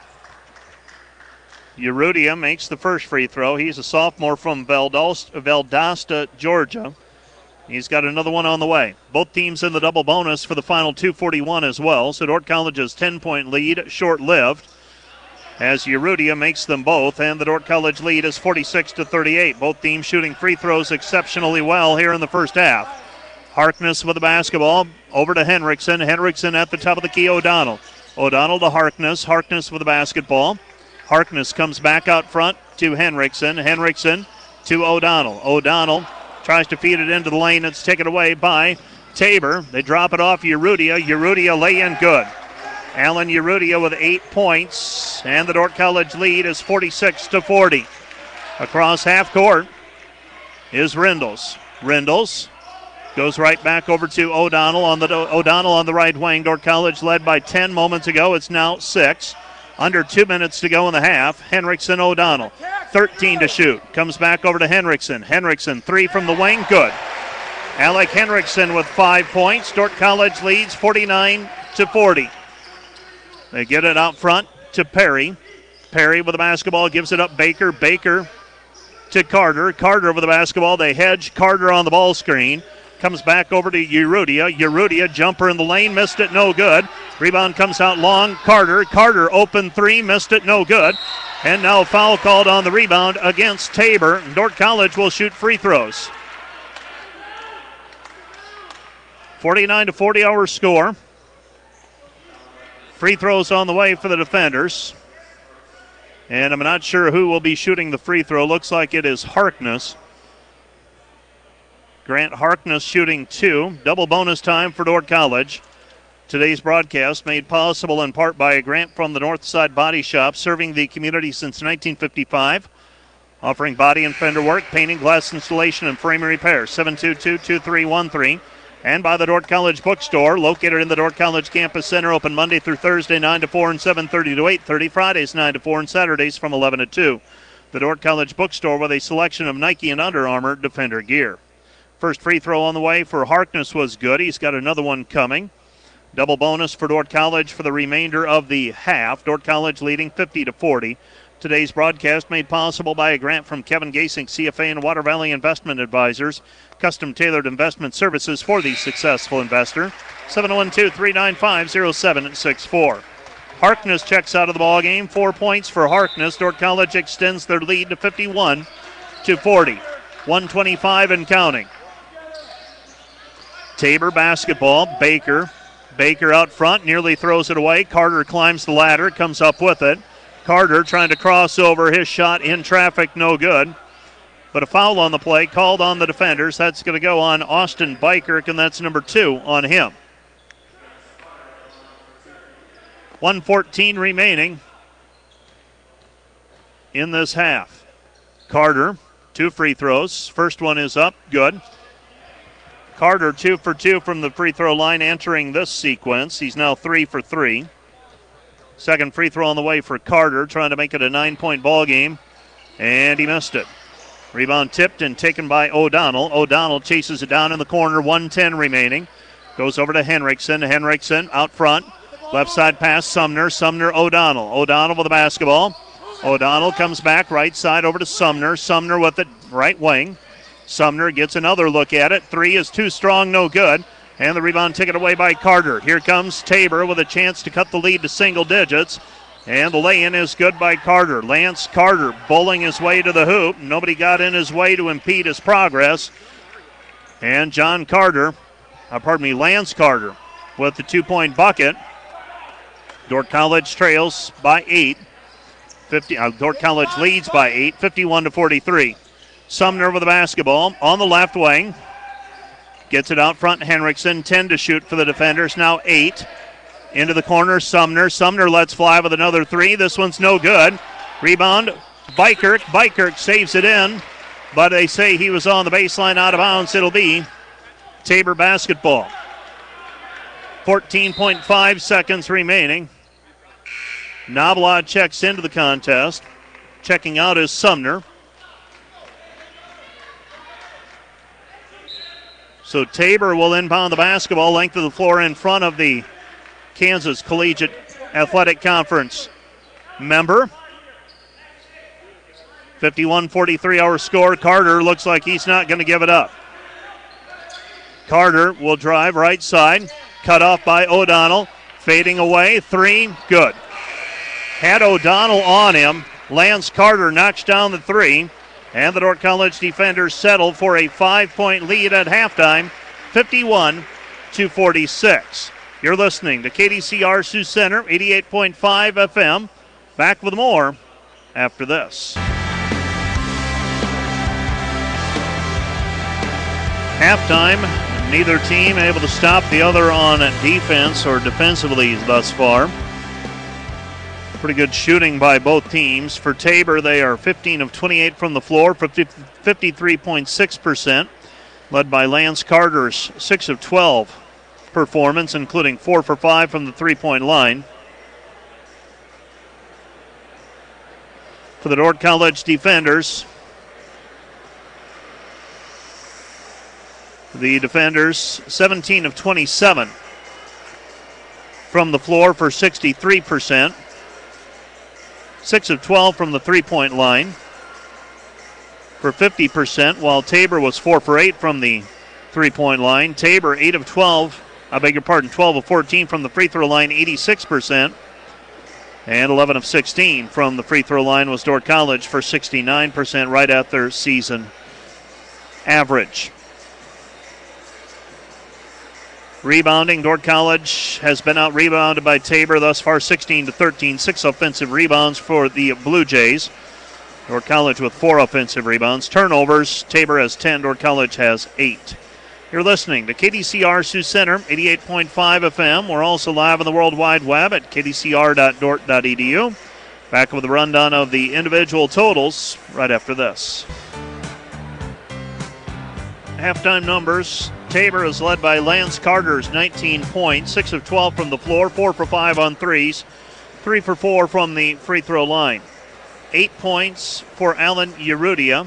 Urrutia makes the first free throw. He's a sophomore from Valdosta, Valdosta, Georgia. He's got another one on the way. Both teams in the double bonus for the final two forty-one as well. So Dordt College's ten-point lead short-lived as Urrutia makes them both, and the Dordt College lead is forty-six to thirty-eight. Both teams shooting free throws exceptionally well here in the first half. Harkness with the basketball over to Henriksen. Henriksen at the top of the key, O'Donnell. O'Donnell to Harkness. Harkness with the basketball. Harkness comes back out front to Henriksen. Henriksen to O'Donnell. O'Donnell tries to feed it into the lane. It's taken away by Tabor. They drop it off Urrutia. Urrutia lay in good. Alan Urrutia with eight points, and the Dordt College lead is forty-six to forty. Across half court is Rendell's. Rendell's goes right back over to O'Donnell on the O'Donnell on the right wing. Dordt College led by ten moments ago. It's now six. Under two minutes to go in the half. Henriksen O'Donnell, thirteen to shoot. Comes back over to Henriksen. Henriksen, three from the wing, good. Alec Henriksen with five points. Dordt College leads forty-nine to forty. They get it out front to Perry. Perry with the basketball gives it up Baker. Baker to Carter. Carter with the basketball. They hedge. Carter on the ball screen. Comes back over to Urrutia. Urrutia, jumper in the lane, missed it, no good. Rebound comes out long. Carter. Carter, open three, missed it, no good. And now a foul called on the rebound against Tabor. Dordt College will shoot free throws. forty-nine to forty our score. Free throws on the way for the defenders. And I'm not sure who will be shooting the free throw. Looks like it is Harkness. Grant Harkness shooting two. Double bonus time for Dordt College. Today's broadcast made possible in part by a grant from the Northside Body Shop, serving the community since nineteen fifty-five. Offering body and fender work, painting, glass installation, and frame repair. seven two two, two three one three. And by the Dordt College Bookstore, located in the Dordt College Campus Center, open Monday through Thursday, nine to four and seven thirty to eight thirty. Fridays, nine to four, and Saturdays from eleven to two. The Dordt College Bookstore with a selection of Nike and Under Armour Defender gear. First free throw on the way for Harkness was good. He's got another one coming. Double bonus for Dordt College for the remainder of the half. Dordt College leading fifty to forty. Today's broadcast made possible by a grant from Kevin Gasink, C F A and Water Valley Investment Advisors. Custom tailored investment services for the successful investor. seven one two, three nine five, zero seven six four. Harkness checks out of the ball game. Four points for Harkness. Dordt College extends their lead to fifty-one to forty. one twenty-five and counting. Tabor basketball. Baker. Baker out front, nearly throws it away. Carter climbs the ladder, comes up with it. Carter trying to cross over. His shot in traffic, no good. But a foul on the play called on the defenders. That's going to go on Austin Bykirk, and that's number two on him. one fourteen remaining in this half. Carter, two free throws. First one is up, good. Carter, two for two from the free throw line entering this sequence. He's now three for three. Second free throw on the way for Carter, trying to make it a nine-point ball game, and he missed it. Rebound tipped and taken by O'Donnell. O'Donnell chases it down in the corner, one ten remaining. Goes over to Henriksen. Henriksen out front. Left side pass, Sumner. Sumner, O'Donnell. O'Donnell with the basketball. O'Donnell comes back right side over to Sumner. Sumner with the right wing. Sumner gets another look at it. Three is too strong, no good. And the rebound taken away by Carter. Here comes Tabor with a chance to cut the lead to single digits. And the lay-in is good by Carter. Lance Carter bowling his way to the hoop. Nobody got in his way to impede his progress. And John Carter, uh, pardon me, Lance Carter with the two-point bucket. Dordt College trails by eight. fifty, uh, Dordt College leads by eight, fifty-one to forty-three. Sumner with the basketball on the left wing. Gets it out front. Henriksen, ten to shoot for the defenders. Now eight. Into the corner, Sumner. Sumner lets fly with another three. This one's no good. Rebound, Bykirk. Bykirk saves it in, but they say he was on the baseline out of bounds. It'll be Tabor basketball. fourteen point five seconds remaining. Knobloch checks into the contest. Checking out is Sumner. So Tabor will inbound the basketball, length of the floor in front of the Kansas Collegiate Athletic Conference member. fifty-one forty-three our score. Carter looks like he's not going to give it up. Carter will drive right side. Cut off by O'Donnell. Fading away. Three. Good. Had O'Donnell on him. Lance Carter knocks down the three. And the Dordt College defenders settle for a five-point lead at halftime, fifty-one to forty-six. You're listening to K D C R Sioux Center, eighty-eight point five F M. Back with more after this. Halftime, neither team able to stop the other on defense or defensively thus far. Pretty good shooting by both teams. For Tabor, they are fifteen of twenty-eight from the floor for fifty-three point six percent, led by Lance Carter's six of twelve performance, including four for five from the three-point line. For the Dordt College defenders, the defenders seventeen of twenty-seven from the floor for sixty-three percent. six of twelve from the three-point line for fifty percent, while Tabor was four for eight from the three-point line. Tabor, eight of twelve. I beg your pardon, twelve of fourteen from the free throw line, eighty-six percent. And eleven of sixteen from the free throw line was Dordt College for sixty-nine percent, right at their season average. Rebounding, Dordt College has been out-rebounded by Tabor thus far, sixteen to thirteen. Six offensive rebounds for the Blue Jays. Dordt College with four offensive rebounds. Turnovers, Tabor has ten, Dordt College has eight. You're listening to K D C R Sioux Center, eighty-eight point five F M. We're also live on the World Wide Web at k d c r dot dort dot e d u. Back with a rundown of the individual totals right after this. Halftime numbers. Tabor is led by Lance Carter's nineteen points, six of twelve from the floor, four for five on threes, three for four from the free throw line. Eight points for Alan Yerudia,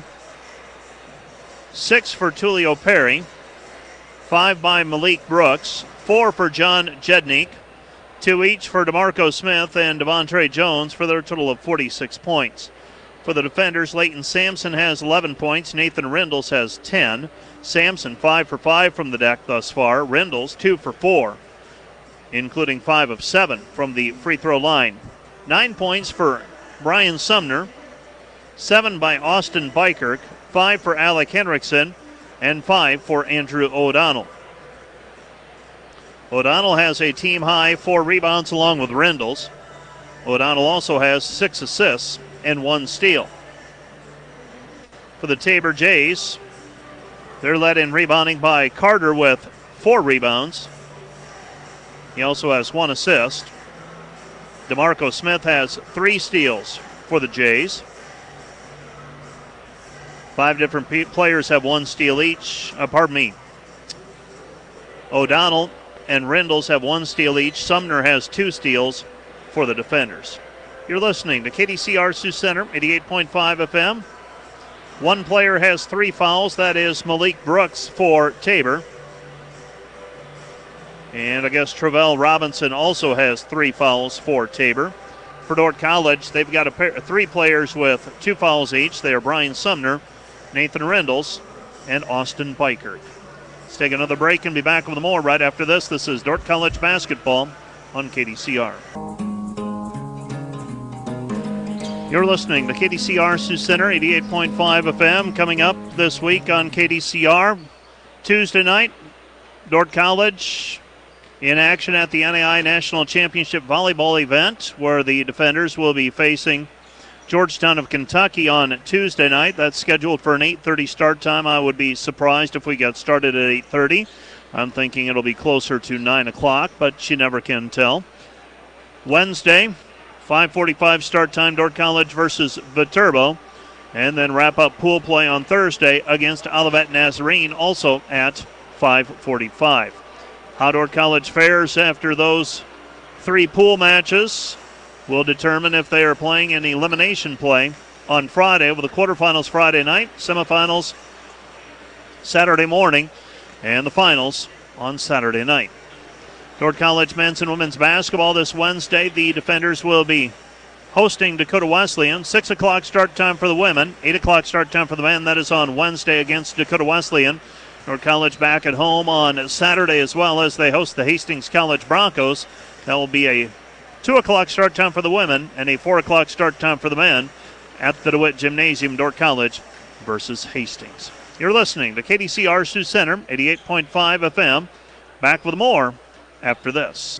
six for Tulio Perry, five by Malik Brooks, four for John Jednik, two each for DeMarco Smith and Devontre Jones for their total of forty-six points. For the defenders, Leighton Sampson has eleven points, Nathan Rindles has ten. Sampson five for five from the deck thus far, Rindles two for four, including five of seven from the free throw line. Nine points for Brian Sumner, seven by Austin Bykirk, five for Alec Henriksen, and five for Andrew O'Donnell. O'Donnell has a team-high four rebounds along with Rindles. O'Donnell also has six assists and one steal. For the Tabor Jays, they're led in rebounding by Carter with four rebounds. He also has one assist. DeMarco Smith has three steals for the Jays. Five different pe- players have one steal each. Uh, pardon me. O'Donnell and Rindles have one steal each. Sumner has two steals for the defenders. You're listening to K D C R Sioux Center, eighty-eight point five F M. One player has three fouls. That is Malik Brooks for Tabor. And I guess Travell Robinson also has three fouls for Tabor. For Dordt College, they've got a pair, three players with two fouls each. They are Brian Sumner, Nathan Rindles, and Austin Bykirk. Let's take another break and be back with more right after this. This is Dordt College basketball on K D C R. You're listening to K D C R Sioux Center, eighty-eight point five F M. Coming up this week on K D C R, Tuesday night, Dordt College in action at the N A I National Championship Volleyball event, where the defenders will be facing Georgetown of Kentucky on Tuesday night. That's scheduled for an eight thirty start time. I would be surprised if we got started at eight thirty. I'm thinking it'll be closer to nine o'clock, but you never can tell. Wednesday, five forty-five start time, Dordt College versus Viterbo. And then wrap up pool play on Thursday against Olivet Nazarene, also at five forty-five. How Dordt College fares after those three pool matches will determine if they are playing in elimination play on Friday, with the quarterfinals Friday night, semifinals Saturday morning, and the finals on Saturday night. Dordt College men's and women's basketball this Wednesday. The defenders will be hosting Dakota Wesleyan. six o'clock start time for the women, eight o'clock start time for the men. That is on Wednesday against Dakota Wesleyan. Dordt College back at home on Saturday as well, as they host the Hastings College Broncos. That will be a two o'clock start time for the women and a four o'clock start time for the men at the DeWitt Gymnasium, Dordt College versus Hastings. You're listening to K D C R Sioux Center, eighty-eight point five F M. Back with more after this.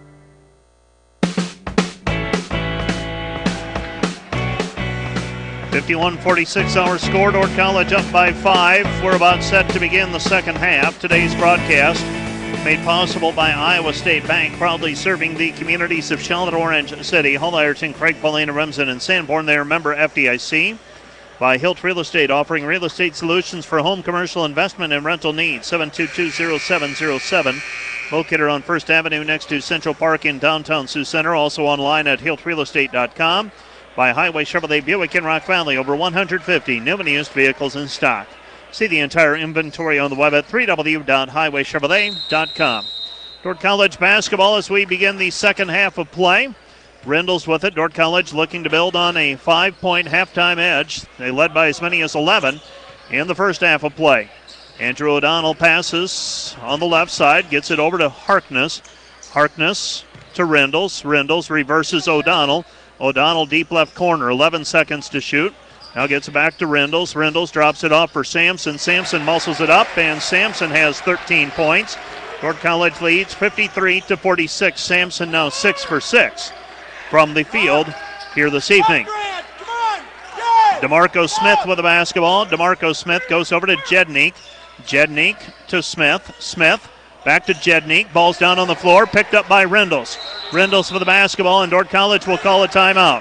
fifty-one forty-six our score. Dordt College up by five. We're about set to begin the second half. Today's broadcast made possible by Iowa State Bank, proudly serving the communities of Charlotte, Orange City, Hull, Ireton, Craig, Paulina, Remsen, and Sanborn. They are member F D I C. By Hilt Real Estate, offering real estate solutions for home, commercial, investment, and rental needs. seven two two, zero seven zero seven. Located on First Avenue next to Central Park in downtown Sioux Center. Also online at hilt real estate dot com. By Highway Chevrolet Buick in Rock Valley, over one hundred fifty new and used vehicles in stock. See the entire inventory on the web at w w w dot highway chevrolet dot com. Dordt College basketball as we begin the second half of play. Rindles with it. Dordt College looking to build on a five-point halftime edge. They led by as many as eleven in the first half of play. Andrew O'Donnell passes on the left side, gets it over to Harkness. Harkness to Rendles. Rendles reverses O'Donnell. O'Donnell deep left corner, eleven seconds to shoot. Now gets it back to Rendles. Rendles drops it off for Sampson. Sampson muscles it up, and Sampson has thirteen points. Dordt College leads fifty-three to forty-six. Sampson now six for six from the field here this evening. DeMarco Smith with the basketball. DeMarco Smith goes over to Jednik. Jednik to Smith. Smith back to Jednik. Ball's down on the floor, picked up by Rendles. Rendles with the basketball, and Dordt College will call a timeout.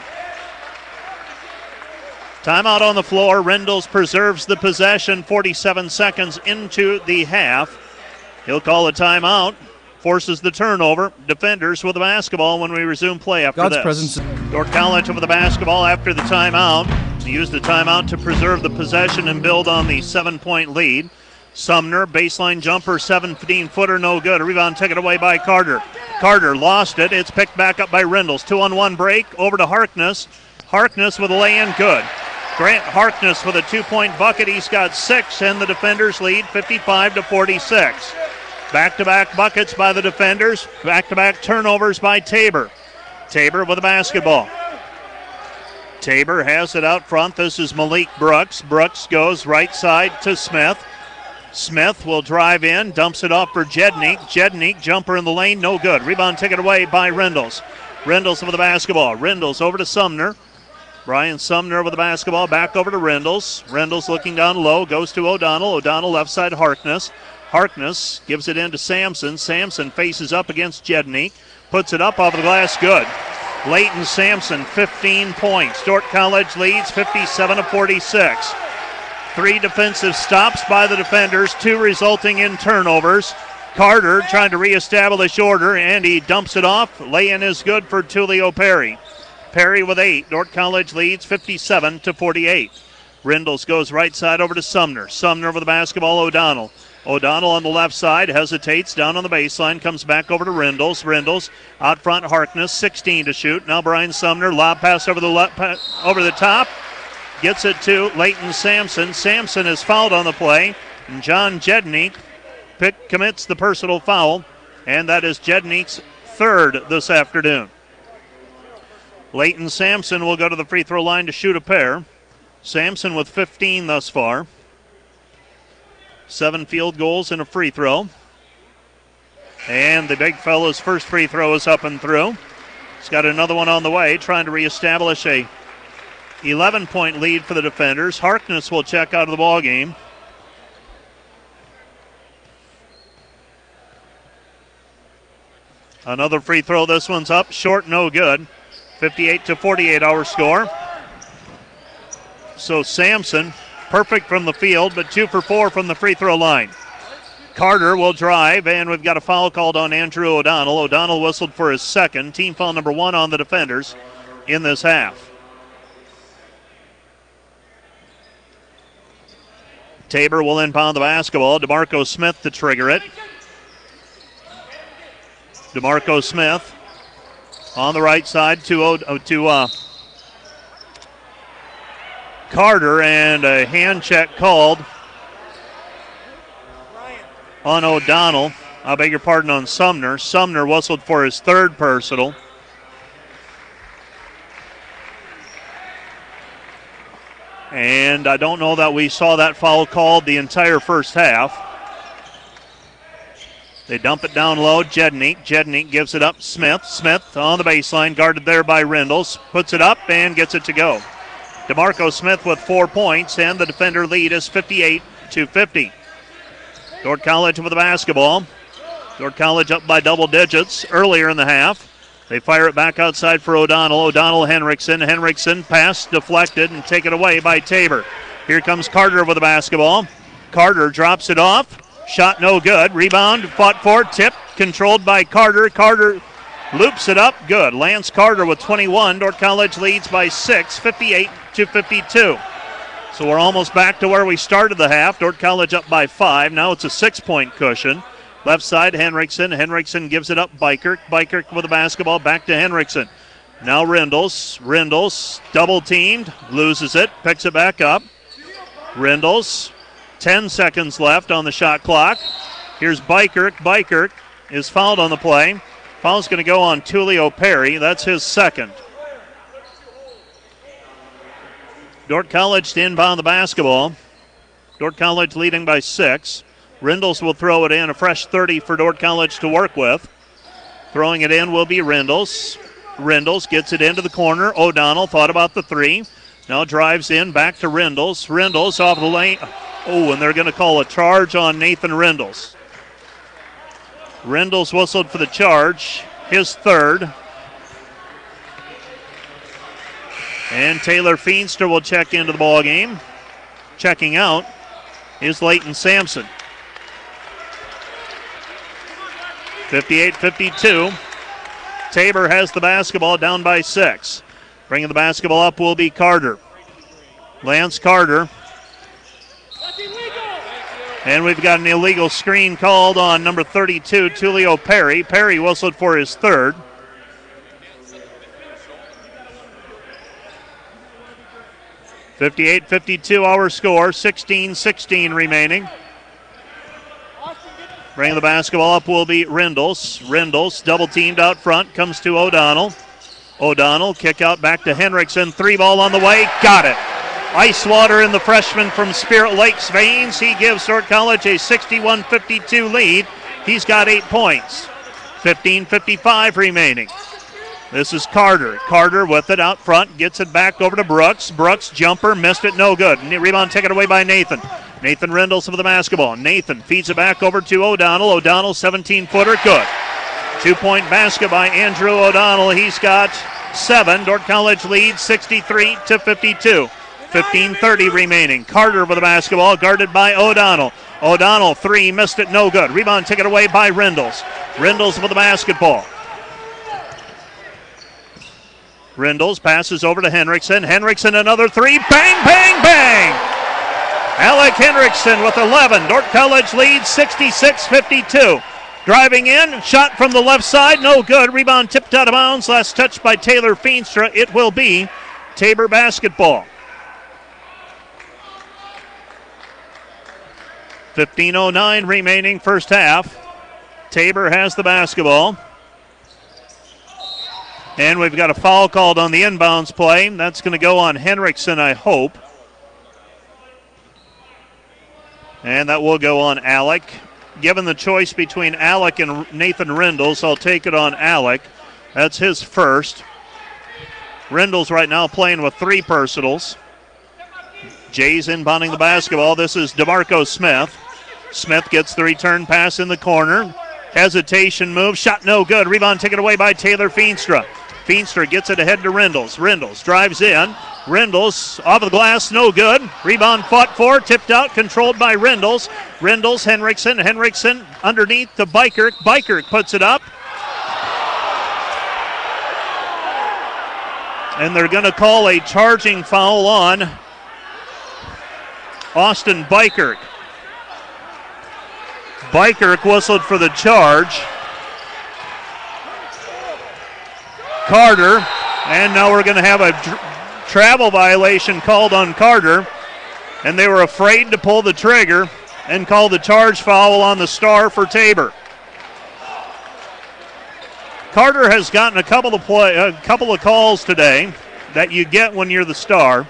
Timeout on the floor. Rendles preserves the possession forty-seven seconds into the half. He'll call a timeout, forces the turnover. Defenders with the basketball when we resume play after God's this. presence. Dordt College with the basketball after the timeout. They use the timeout to preserve the possession and build on the seven-point lead. Sumner, baseline jumper, seventeen-footer, no good. A rebound taken away by Carter. Carter lost it. It's picked back up by Rendles. Two-on-one break, over to Harkness. Harkness with a lay-in, good. Grant Harkness with a two-point bucket. He's got six, and the defenders lead fifty-five to forty-six. Back-to-back buckets by the defenders. Back-to-back turnovers by Tabor. Tabor with the basketball. Tabor has it out front. This is Malik Brooks. Brooks goes right side to Smith. Smith will drive in, dumps it off for Jednik. Jednik, jumper in the lane, no good. Rebound taken away by Rendles. Rendles with the basketball. Rendles over to Sumner. Brian Sumner with the basketball, back over to Rendles. Rendles looking down low, goes to O'Donnell. O'Donnell left side Harkness. Harkness gives it in to Sampson. Sampson faces up against Jednik. Puts it up off the glass, good. Leighton Sampson, fifteen points. Dordt College leads fifty-seven to forty-six. Three defensive stops by the defenders, two resulting in turnovers. Carter trying to reestablish order, and he dumps it off. Lay-in is good for Tulio Perry. Perry with eight. Dordt College leads fifty-seven to forty-eight. Rendles goes right side over to Sumner. Sumner with the basketball, O'Donnell. O'Donnell on the left side, hesitates down on the baseline, comes back over to Rendles. Rendles out front, Harkness, sixteen to shoot. Now Brian Sumner, lob pass over the left, over the top. Gets it to Leighton Sampson. Sampson is fouled on the play. And John Jednik pick, commits the personal foul. And that is Jednik's third this afternoon. Leighton Sampson will go to the free throw line to shoot a pair. Sampson with fifteen thus far. Seven field goals and a free throw. And the big fella's first free throw is up and through. He's got another one on the way, trying to reestablish a eleven-point lead for the defenders. Harkness will check out of the ball game. Another free throw. This one's up, short, no good. fifty-eight to forty-eight our score. So Sampson, perfect from the field, but two for four from the free throw line. Carter will drive, and we've got a foul called on Andrew O'Donnell. O'Donnell whistled for his second. Team foul number one on the defenders in this half. Tabor will inbound the basketball. DeMarco Smith to trigger it. DeMarco Smith on the right side to, o- to uh, Carter, and a hand check called on O'Donnell. I beg your pardon, on Sumner. Sumner whistled for his third personal. And I don't know that we saw that foul called the entire first half. They dump it down low. Jednik. Jednik gives it up. Smith. Smith on the baseline, guarded there by Rendles. Puts it up and gets it to go. DeMarco Smith with four points, and the defender lead is fifty-eight to fifty. Dordt College with the basketball. Dordt College up by double digits earlier in the half. They fire it back outside for O'Donnell. O'Donnell, Henriksen. Henriksen pass deflected and taken away by Tabor. Here comes Carter with the basketball. Carter drops it off. Shot no good. Rebound, fought for, tipped, controlled by Carter. Carter loops it up, good. Lance Carter with twenty-one. Dordt College leads by six, fifty-eight to fifty-two. So we're almost back to where we started the half. Dordt College up by five. Now it's a six-point cushion. Left side, Henriksen. Henriksen gives it up, Bykirk. Bykirk with the basketball, back to Henriksen. Now Rendles. Rendles double-teamed, loses it, picks it back up. Rendles ten seconds left on the shot clock. Here's Bykirk. Bykirk is fouled on the play. Foul's going to go on Tulio Perry. That's his second. Dordt College to inbound the basketball. Dordt College leading by six. Rindles will throw it in. A fresh thirty for Dordt College to work with. Throwing it in will be Rindles. Rindles gets it into the corner. O'Donnell thought about the three. Now drives in back to Rindles. Rindles off the lane. Oh, and they're going to call a charge on Nathan Rindles. Rindles whistled for the charge. His third. And Taylor Feenstra will check into the ball game. Checking out is Leighton Sampson. fifty-eight fifty-two. Tabor has the basketball down by six. Bringing the basketball up will be Carter. Lance Carter. And we've got an illegal screen called on number thirty-two, Tulio Perry. Perry whistled for his third. fifty-eight fifty-two our score, sixteen sixteen remaining. Bringing the basketball up will be Rindles. Rindles double teamed out front, comes to O'Donnell. O'Donnell kick out back to Henriksen. Three ball on the way, got it. Ice water in the freshman from Spirit Lakes veins. He gives Dordt College a sixty-one fifty-two lead. He's got eight points. fifteen fifty-five remaining. This is Carter. Carter with it out front, gets it back over to Brooks. Brooks jumper, missed it, no good. Rebound taken away by Nathan. Nathan Rindles with the basketball. Nathan feeds it back over to O'Donnell. O'Donnell, seventeen-footer, good. Two-point basket by Andrew O'Donnell. He's got seven. Dordt College leads sixty-three to fifty-two. fifteen thirty remaining. Carter with the basketball, guarded by O'Donnell. O'Donnell, three, missed it, no good. Rebound taken away by Rindles. Rindles with the basketball. Rindles passes over to Henriksen. Henriksen, another three. Bang, bang, bang! Alec Henriksen with eleven. Dordt College leads sixty-six fifty-two. Driving in, shot from the left side, no good. Rebound tipped out of bounds. Last touch by Taylor Feenstra. It will be Tabor basketball. fifteen oh nine remaining first half. Tabor has the basketball. And we've got a foul called on the inbounds play. That's going to go on Henriksen, I hope. And that will go on Alec. Given the choice between Alec and Nathan Rindles, I'll take it on Alec. That's his first. Rindles right now playing with three personals. Jays inbounding the basketball. This is DeMarco Smith. Smith gets the return pass in the corner. Hesitation move. Shot no good. Rebound taken away by Taylor Feenstra. Feenstra gets it ahead to Rindles. Rindles drives in. Rindles off of the glass, no good. Rebound fought for, tipped out, controlled by Rindles. Rindles, Henriksen, Henriksen underneath to Bykirk. Bykirk puts it up. And they're going to call a charging foul on Austin Bykirk. Bykirk whistled for the charge. Carter, and now we're going to have a dr- travel violation called on Carter, and they were afraid to pull the trigger and call the charge foul on the star for Tabor. Carter has gotten a couple of play, a couple of calls today that you get when you're the star.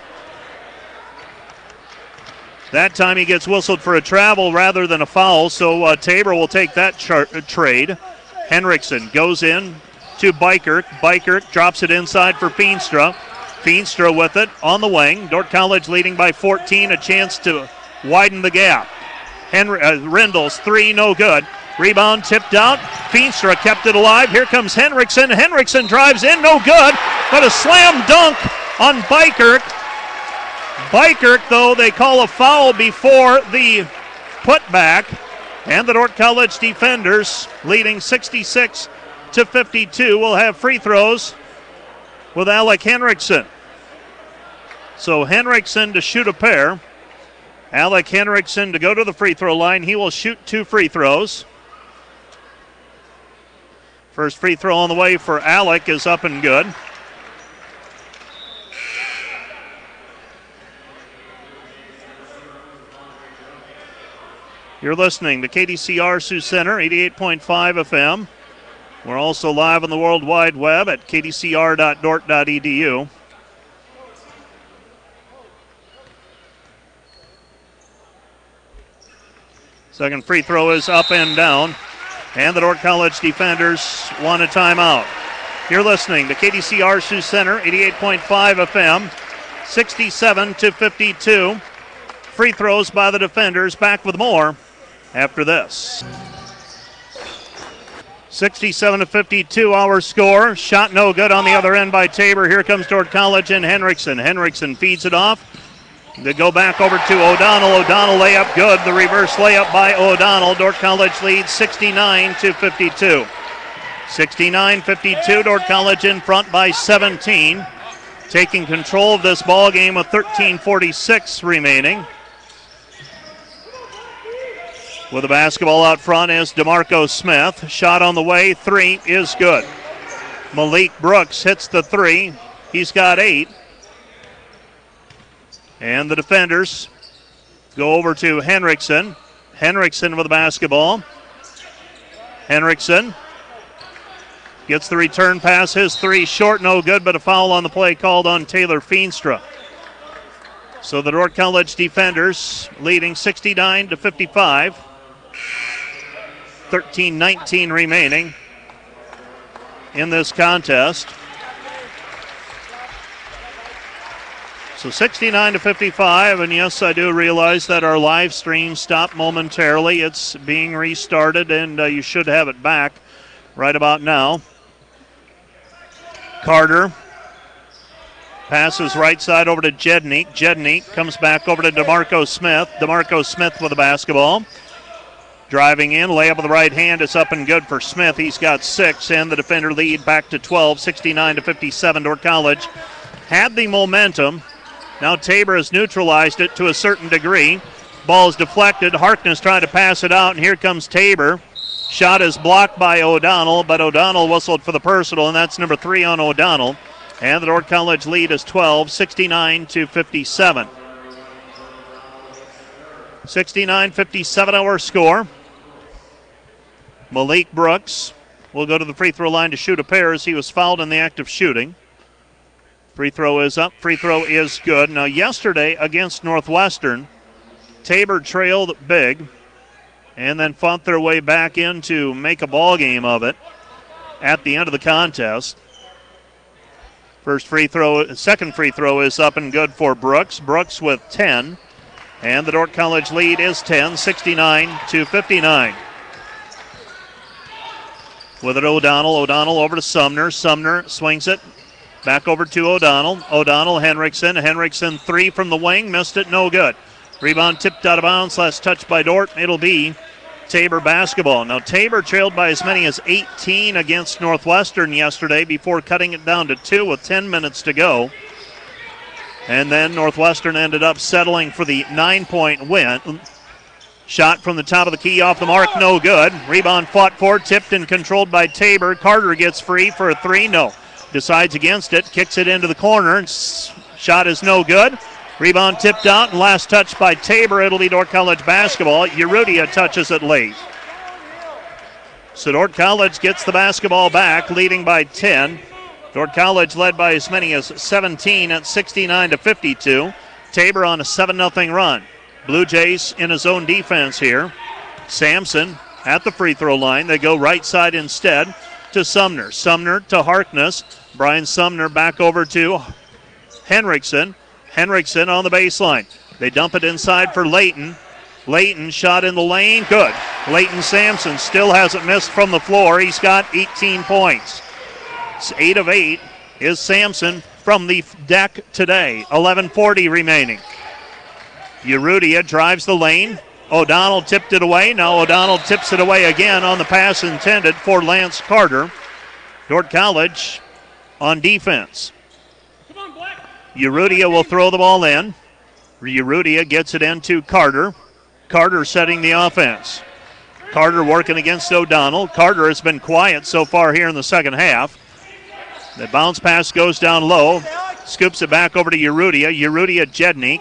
That time he gets whistled for a travel rather than a foul, so uh, Tabor will take that char- trade. Henriksen goes in to Bykirk. Bykirk drops it inside for Feenstra. Feenstra with it on the wing. Dordt College leading by fourteen, a chance to widen the gap. Henry, uh, Rindles, three, no good. Rebound tipped out. Feenstra kept it alive. Here comes Henriksen. Henriksen drives in, no good, but a slam dunk on Bykirk. Bykirk, though, they call a foul before the putback, and the Dordt College defenders leading sixty-six to fifty-two will have free throws with Alec Henriksen. So Henriksen to shoot a pair. Alec Henriksen to go to the free throw line. He will shoot two free throws. First free throw on the way for Alec is up and good. You're listening to K D C R Sioux Center, eighty-eight point five F M. We're also live on the World Wide Web at k d c r dot dort dot e d u. Second free throw is up and down, and the Dordt College defenders want a timeout. You're listening to K D C R Sioux Center, eighty-eight point five F M, sixty-seven to fifty-two. Free throws by the defenders. Back with more after this. sixty-seven to fifty-two, our score. Shot no good on the other end by Tabor. Here comes Dordt College and Henriksen. Henriksen feeds it off. They go back over to O'Donnell. O'Donnell layup good. The reverse layup by O'Donnell. Dordt College leads sixty-nine to fifty-two. sixty-nine fifty-two, Dordt College in front by seventeen. Taking control of this ball game with thirteen forty-six remaining. With the basketball out front is DeMarco Smith. Shot on the way, three is good. Malik Brooks hits the three. He's got eight. And the defenders go over to Henriksen. Henriksen with the basketball. Henriksen gets the return pass. His three short, no good, but a foul on the play called on Taylor Feenstra. So the Dordt College defenders leading sixty-nine to fifty-five. thirteen nineteen remaining in this contest. So sixty-nine to fifty-five, and yes, I do realize that our live stream stopped momentarily. It's being restarted, and uh, you should have it back right about now. Carter passes right side over to Jednik. Jednik comes back over to DeMarco Smith. DeMarco Smith with the basketball. Driving in, layup with the right hand is up and good for Smith. He's got six, and the defender lead back to twelve, sixty-nine to fifty-seven. Dordt College had the momentum. Now Tabor has neutralized it to a certain degree. Ball is deflected. Harkness trying to pass it out, and here comes Tabor. Shot is blocked by O'Donnell, but O'Donnell whistled for the personal, and that's number three on O'Donnell. And the Dordt College lead is twelve, sixty-nine to fifty-seven. sixty-nine fifty-seven our score. Malik Brooks will go to the free throw line to shoot a pair as he was fouled in the act of shooting. Free throw is up. Free throw is good. Now, yesterday against Northwestern, Tabor trailed big and then fought their way back in to make a ball game of it at the end of the contest. First free throw, second free throw is up and good for Brooks. Brooks with ten. And the Dordt College lead is ten, sixty-nine to fifty-nine. With it, O'Donnell. O'Donnell over to Sumner. Sumner swings it back over to O'Donnell. O'Donnell, Henriksen. Henriksen three from the wing. Missed it, no good. Rebound tipped out of bounds. Last touch by Dordt. It'll be Tabor basketball. Now, Tabor trailed by as many as eighteen against Northwestern yesterday before cutting it down to two with ten minutes to go. And then Northwestern ended up settling for the nine-point win. Shot from the top of the key off the mark, no good. Rebound fought for, tipped and controlled by Tabor. Carter gets free for a three, no. Decides against it, kicks it into the corner. Shot is no good. Rebound tipped out, and last touch by Tabor. It'll be Dordt College basketball. Urrutia touches it late. So Dordt College gets the basketball back, leading by ten. Dordt College led by as many as seventeen at sixty-nine to fifty-two. Tabor on a seven nothing run. Blue Jays in his own defense here. Sampson at the free throw line. They go right side instead to Sumner. Sumner to Harkness. Brian Sumner back over to Henriksen. Henriksen on the baseline. They dump it inside for Layton. Layton shot in the lane. Good. Layton Sampson still hasn't missed from the floor. He's got eighteen points. It's eight of eight is Sampson from the deck today. eleven forty remaining. Urrutia drives the lane. O'Donnell tipped it away. Now O'Donnell tips it away again on the pass intended for Lance Carter. Dordt College on defense. Come on, Black. Urrutia will throw the ball in. Urrutia gets it into Carter. Carter setting the offense. Carter working against O'Donnell. Carter has been quiet so far here in the second half. The bounce pass goes down low. Scoops it back over to Urrutia. Urrutia Jednik.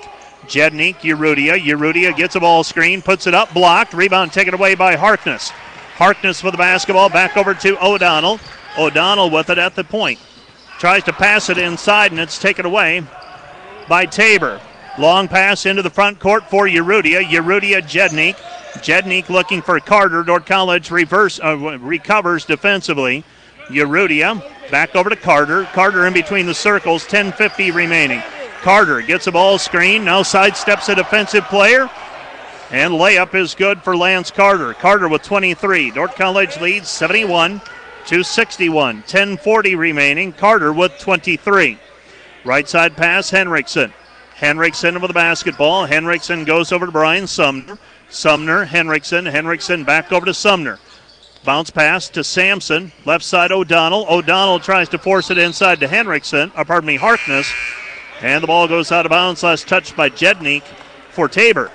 Jednik, Urudia. Urudia gets a ball screen, puts it up, blocked. Rebound taken away by Harkness. Harkness with the basketball, back over to O'Donnell. O'Donnell with it at the point. Tries to pass it inside, and it's taken away by Tabor. Long pass into the front court for Urudia. Urudia, Jednik. Jednik looking for Carter. Dordt College reverse uh, recovers defensively. Urudia back over to Carter. Carter in between the circles, ten fifty remaining. Carter gets a ball screen, now sidesteps a defensive player, and layup is good for Lance Carter. Carter with twenty-three. Dordt College leads seventy-one to sixty-one. ten forty remaining. Carter with twenty-three. Right side pass, Henriksen. Henriksen with the basketball. Henriksen goes over to Brian Sumner. Sumner, Henriksen. Henriksen back over to Sumner. Bounce pass to Sampson. Left side O'Donnell. O'Donnell tries to force it inside to Henriksen. Or pardon me, Harkness. And the ball goes out of bounds. Last touched by Jednik for Tabor.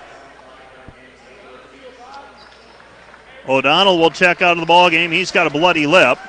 O'Donnell will check out of the ball game. He's got a bloody lip.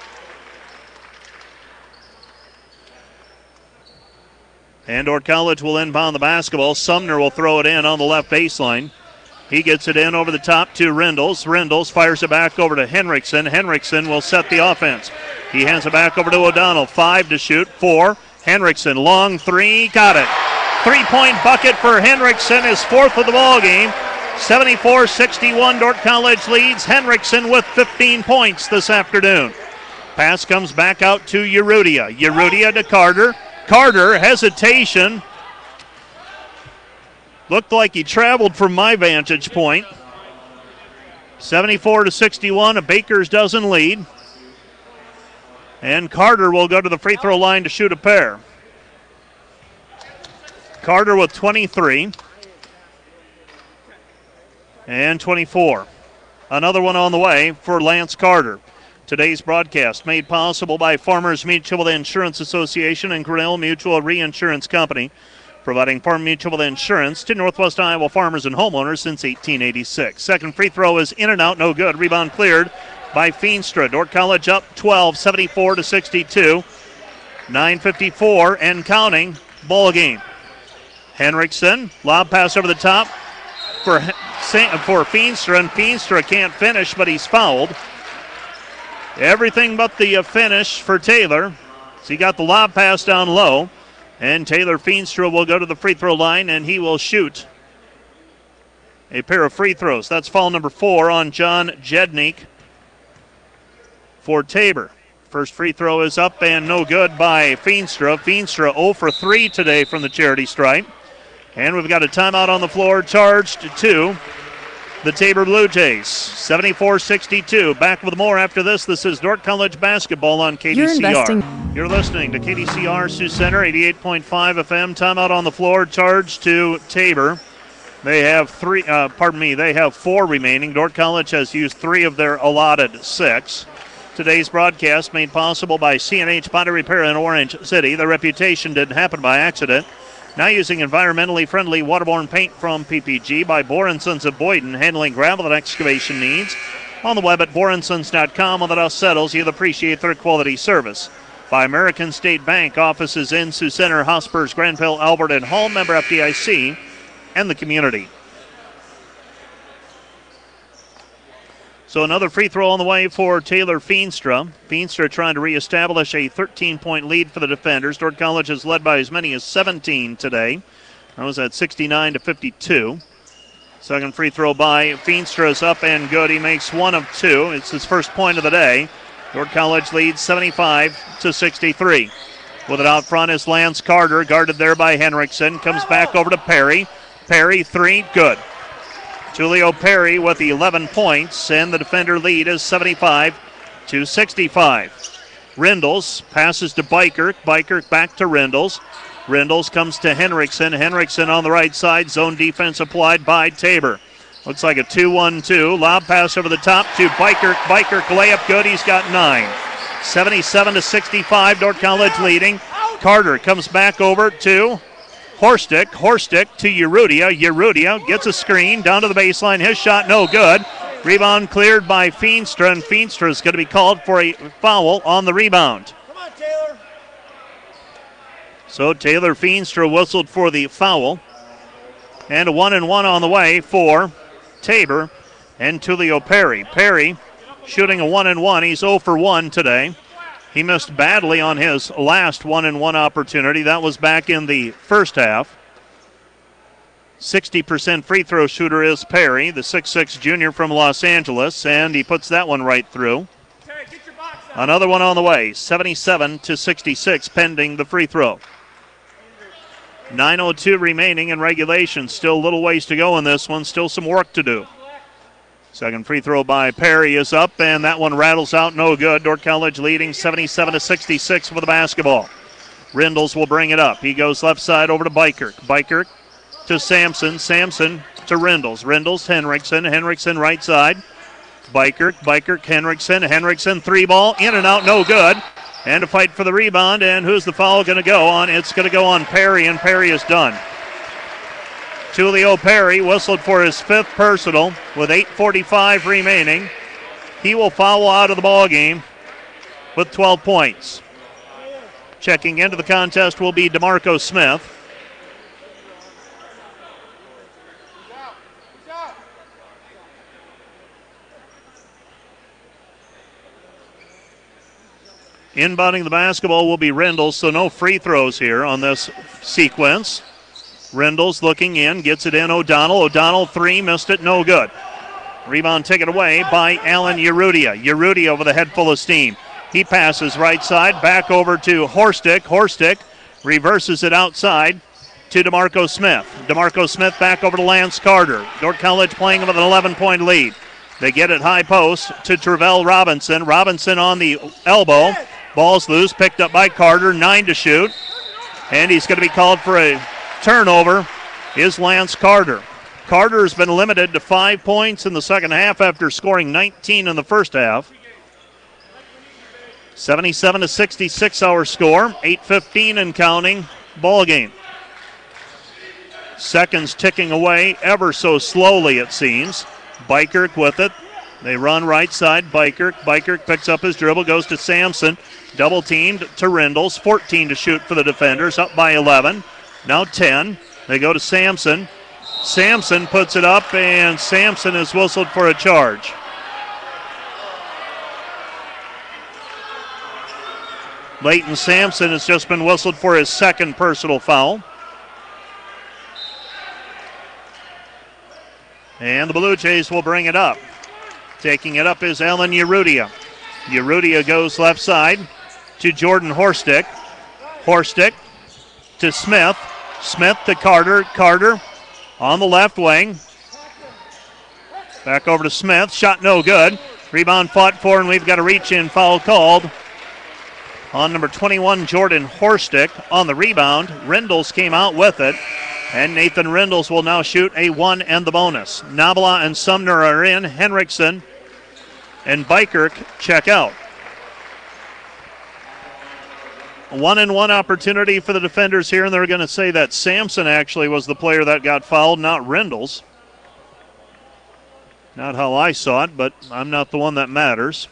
And Dordt College will inbound the basketball. Sumner will throw it in on the left baseline. He gets it in over the top to Rendles. Rendles fires it back over to Henriksen. Henriksen will set the offense. He hands it back over to O'Donnell. Five to shoot. Four. Henriksen, long three. Got it. Three-point bucket for Henriksen, his fourth of the ball game. seventy-four sixty-one, Dordt College leads. Henriksen with fifteen points this afternoon. Pass comes back out to Urudia. Urudia to Carter. Carter, hesitation. Looked like he traveled from my vantage point. seventy-four to sixty-one, a Baker's dozen lead. And Carter will go to the free throw line to shoot a pair. Carter with twenty-three. And twenty-four. Another one on the way for Lance Carter. Today's broadcast made possible by Farmers Mutual Insurance Association and Grinnell Mutual Reinsurance Company, providing farm mutual insurance to Northwest Iowa farmers and homeowners since eighteen eighty-six. Second free throw is in and out, no good. Rebound cleared by Feenstra. Dordt College up twelve, seventy-four to sixty-two. nine fifty-four and counting ball game. Henriksen, lob pass over the top for, for Feenstra, and Feenstra can't finish, but he's fouled. Everything but the finish for Taylor. So he got the lob pass down low. And Taylor Feenstra will go to the free throw line, and he will shoot a pair of free throws. That's foul number four on John Jednik for Tabor. First free throw is up and no good by Feenstra. Feenstra zero for three today from the charity stripe. And we've got a timeout on the floor charged to the Tabor Blue Jays. seventy-four sixty-two. Back with more after this. This is Dordt College basketball on K D C R. You're, You're listening to K D C R Sioux Center, eighty-eight point five F M. Timeout on the floor charged to Tabor. They have three, uh, pardon me, they have four remaining. Dordt College has used three of their allotted six. Today's broadcast made possible by C and H Body Repair in Orange City. Their reputation didn't happen by accident. Now using environmentally friendly waterborne paint from P P G by Bohr and Sons of Boyden, handling gravel and excavation needs. On the web at bohr and sons dot com. When the dust settles, you'll appreciate their quality service. By American State Bank, offices in Sioux Center, Hospers, Granville, Albert, and Hall, member F D I C, and the community. So another free throw on the way for Taylor Feenstra. Feenstra trying to reestablish a thirteen-point lead for the defenders. Dordt College has led by as many as seventeen today. That was at sixty-nine to fifty-two. Second free throw by Feenstra is up and good. He makes one of two. It's his first point of the day. Dordt College leads seventy-five to sixty-three. With it out front is Lance Carter, guarded there by Henriksen. Comes back over to Perry. Perry, three, good. Julio Perry with eleven points, and the defender lead is seventy-five to sixty-five. Rendles passes to Bykirk. Bykirk back to Rendles. Rendles comes to Henriksen. Henriksen on the right side. Zone defense applied by Tabor. Looks like a two one two. Lob pass over the top to Bykirk. Bykirk layup good. He's got nine. seventy-seven to sixty-five. Dordt College leading. Carter comes back over to Horstick, Horstick to Urudia. Urudia gets a screen down to the baseline. His shot no good. Rebound cleared by Feenstra, and Feenstra is going to be called for a foul on the rebound. Come on, Taylor. So Taylor Feenstra whistled for the foul. And a one and one on the way for Tabor and Tulio Perry. Perry shooting a one and one. He's zero for one today. He missed badly on his last one and one opportunity. That was back in the first half. sixty percent free throw shooter is Perry, the six six junior from Los Angeles, and he puts that one right through. Another one on the way, seventy-seven to sixty-six, pending the free throw. nine oh two remaining in regulation. Still a little ways to go in this one. Still some work to do. Second free throw by Perry is up, and that one rattles out, no good. Dordt College leading seventy-seven to sixty-six with the basketball. Rindles will bring it up. He goes left side over to Bikert. Bikert to Sampson. Sampson to Rindles. Rindles, Henriksen. Henriksen right side. Bikert, Bikert, Henriksen. Henriksen three ball, in and out, no good. And a fight for the rebound, and who's the foul going to go on? It's going to go on Perry, and Perry is done. Tulio Perry whistled for his fifth personal with eight forty-five remaining. He will foul out of the ball game with twelve points. Checking into the contest will be DeMarco Smith. Inbounding the basketball will be Rindles, so no free throws here on this sequence. Rindles looking in, gets it in O'Donnell. O'Donnell three, missed it, no good. Rebound taken away by Alan Urrutia. Urrutia with a head full of steam. He passes right side, back over to Horstick. Horstick reverses it outside to DeMarco Smith. DeMarco Smith back over to Lance Carter. Dordt College playing with an eleven-point lead. They get it high post to Travell Robinson. Robinson on the elbow. Ball's loose, picked up by Carter, nine to shoot. And he's going to be called for a turnover, is Lance Carter. Carter has been limited to five points in the second half after scoring nineteen in the first half. seventy-seven to sixty-six our score, eight fifteen and counting ball game. Seconds ticking away ever so slowly, it seems. Bikert with it. They run right side. Bikert. Bikert picks up his dribble, goes to Sampson. Double teamed to Rindles. fourteen to shoot for the defenders, up by eleven. Now ten. They go to Sampson. Sampson puts it up, and Sampson is whistled for a charge. Leighton Sampson has just been whistled for his second personal foul. And the Blue Jays will bring it up. Taking it up is Alan Urrutia. Urrutia goes left side to Jordan Horstick. Horstick to Smith. Smith to Carter. Carter on the left wing. Back over to Smith. Shot no good. Rebound fought for, and we've got a reach-in foul called on number twenty-one, Jordan Horstick. On the rebound, Rindles came out with it. And Nathan Rindles will now shoot a one and the bonus. Nabila and Sumner are in. Henriksen and Bikert check out. One and one opportunity for the defenders here, and they're going to say that Sampson actually was the player that got fouled, not Rindles. Not how I saw it, but I'm not the one that matters.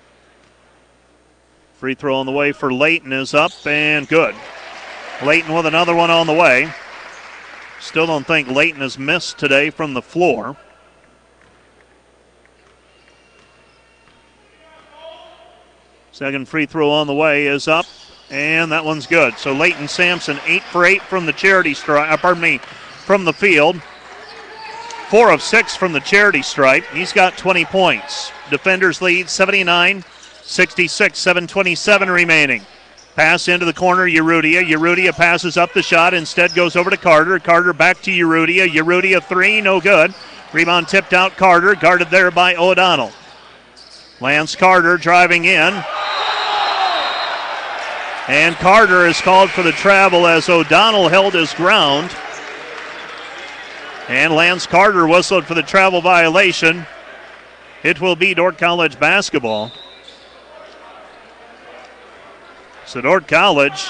Free throw on the way for Leighton is up and good. Leighton with another one on the way. Still don't think Leighton has missed today from the floor. Second free throw on the way is up, and that one's good. So Leighton Sampson, eight for eight from the charity stripe, pardon me, from the field. Four of six from the charity stripe. He's got twenty points. Defenders lead seventy-nine sixty-six, seven twenty-seven remaining. Pass into the corner, Urrutia. Urrutia passes up the shot, instead goes over to Carter. Carter back to Urrutia. Urrutia three, no good. Rebound tipped out Carter, guarded there by O'Donnell. Lance Carter driving in. And Carter is called for the travel as O'Donnell held his ground. And Lance Carter whistled for the travel violation. It will be Dordt College basketball. So Dordt College.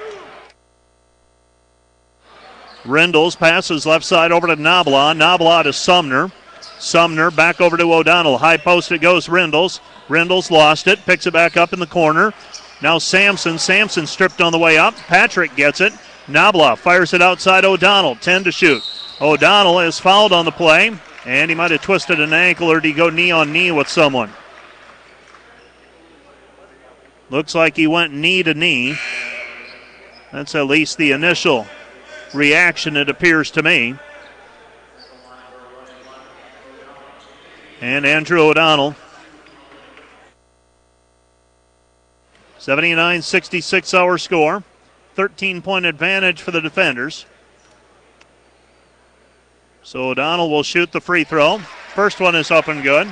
Rindles passes left side over to Nabla. Nabla to Sumner. Sumner back over to O'Donnell. High post it goes Rindles. Rindles lost it. Picks it back up in the corner. Now Sampson. Sampson stripped on the way up. Patrick gets it. Nabla fires it outside O'Donnell. ten to shoot. O'Donnell is fouled on the play, and he might have twisted an ankle, or did he go knee on knee with someone? Looks like he went knee to knee. That's at least the initial reaction, it appears to me. And Andrew O'Donnell. seventy-nine sixty-six our score. thirteen-point advantage for the defenders. So O'Donnell will shoot the free throw. First one is up and good.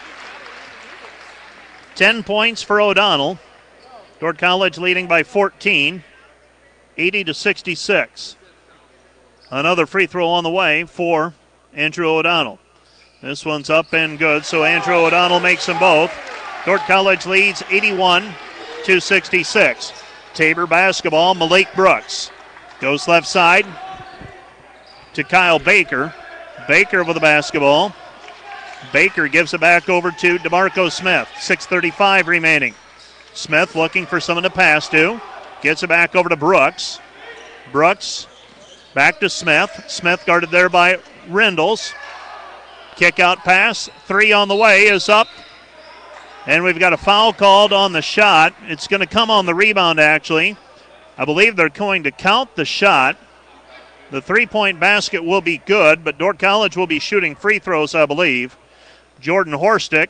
ten points for O'Donnell. Dordt College leading by fourteen, eighty to sixty-six. Another free throw on the way for Andrew O'Donnell. This one's up and good, so Andrew O'Donnell makes them both. Dordt College leads eighty-one to sixty-six. Tabor basketball, Malik Brooks goes left side to Kyle Baker. Baker with the basketball. Baker gives it back over to DeMarco Smith. six thirty-five remaining. Smith looking for someone to pass to. Gets it back over to Brooks. Brooks back to Smith. Smith guarded there by Rindles. Kick out pass. Three on the way is up. And we've got a foul called on the shot. It's going to come on the rebound, actually. I believe they're going to count the shot. The three-point basket will be good, but Dordt College will be shooting free throws, I believe. Jordan Horstick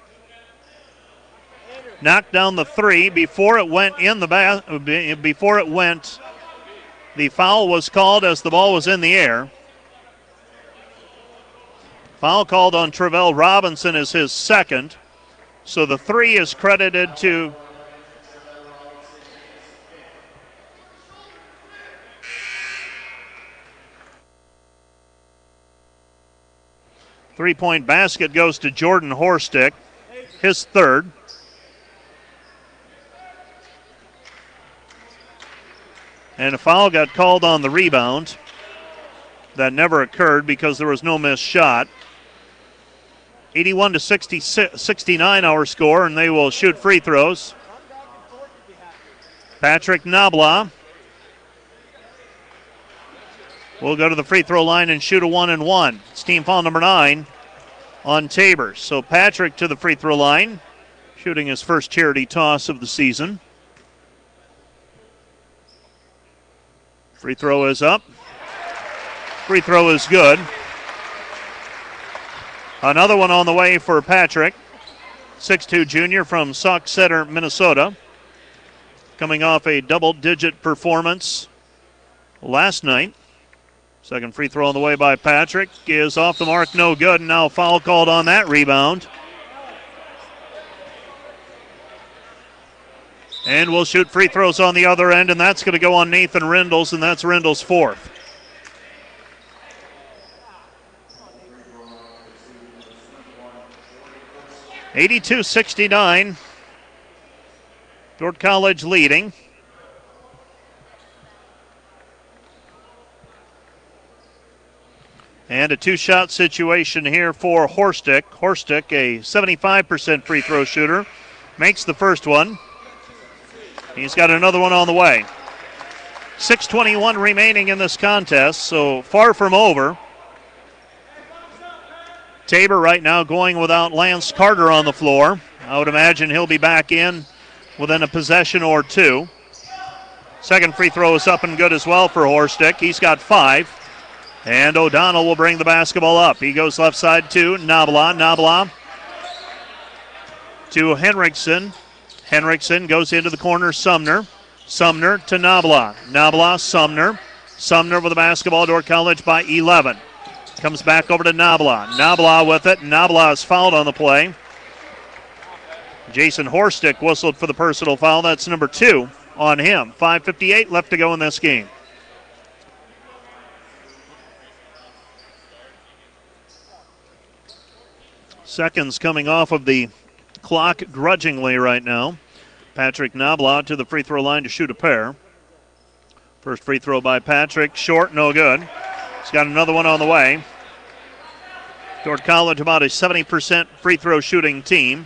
knocked down the three before it went in the ba- before it went. The foul was called as the ball was in the air. Foul called on Travell Robinson is his second. So the three is credited to three-point basket goes to Jordan Horstick, his third. And a foul got called on the rebound. That never occurred because there was no missed shot. eighty-one to sixty-nine our score, and they will shoot free throws. Patrick Nabla will go to the free throw line and shoot a one and one. It's team foul number nine on Tabor. So Patrick to the free throw line, shooting his first charity toss of the season. Free throw is up. Free throw is good. Another one on the way for Patrick. six two junior from Sauk Center, Minnesota. Coming off a double-digit performance last night. Second free throw on the way by Patrick is off the mark, no good. And now foul called on that rebound. And we'll shoot free throws on the other end, and that's going to go on Nathan Rindles, and that's Rindles' fourth. eighty-two sixty-nine. Dordt College leading. And a two-shot situation here for Horstick. Horstick, a seventy-five percent free throw shooter, makes the first one. He's got another one on the way. six twenty-one remaining in this contest, so far from over. Tabor right now going without Lance Carter on the floor. I would imagine he'll be back in within a possession or two. Second free throw is up and good as well for Horstick. He's got five. And O'Donnell will bring the basketball up. He goes left side to Nabla. Nabla to Henriksen. Henriksen goes into the corner, Sumner. Sumner to Nabla. Nabla, Sumner. Sumner with the basketball, Dordt College by eleven. Comes back over to Nabla. Nabla with it. Nabla is fouled on the play. Jason Horstick whistled for the personal foul. That's number two on him. five fifty-eight left to go in this game. Seconds coming off of the clock grudgingly right now. Patrick Nabla to the free throw line to shoot a pair. First free throw by Patrick, short, no good. He's got another one on the way. Dordt College about a seventy percent free throw shooting team.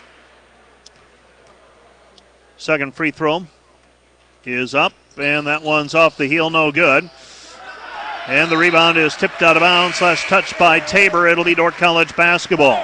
Second free throw is up, and that one's off the heel, no good. And the rebound is tipped out of bounds slash touched by Tabor. It'll be Dordt College basketball.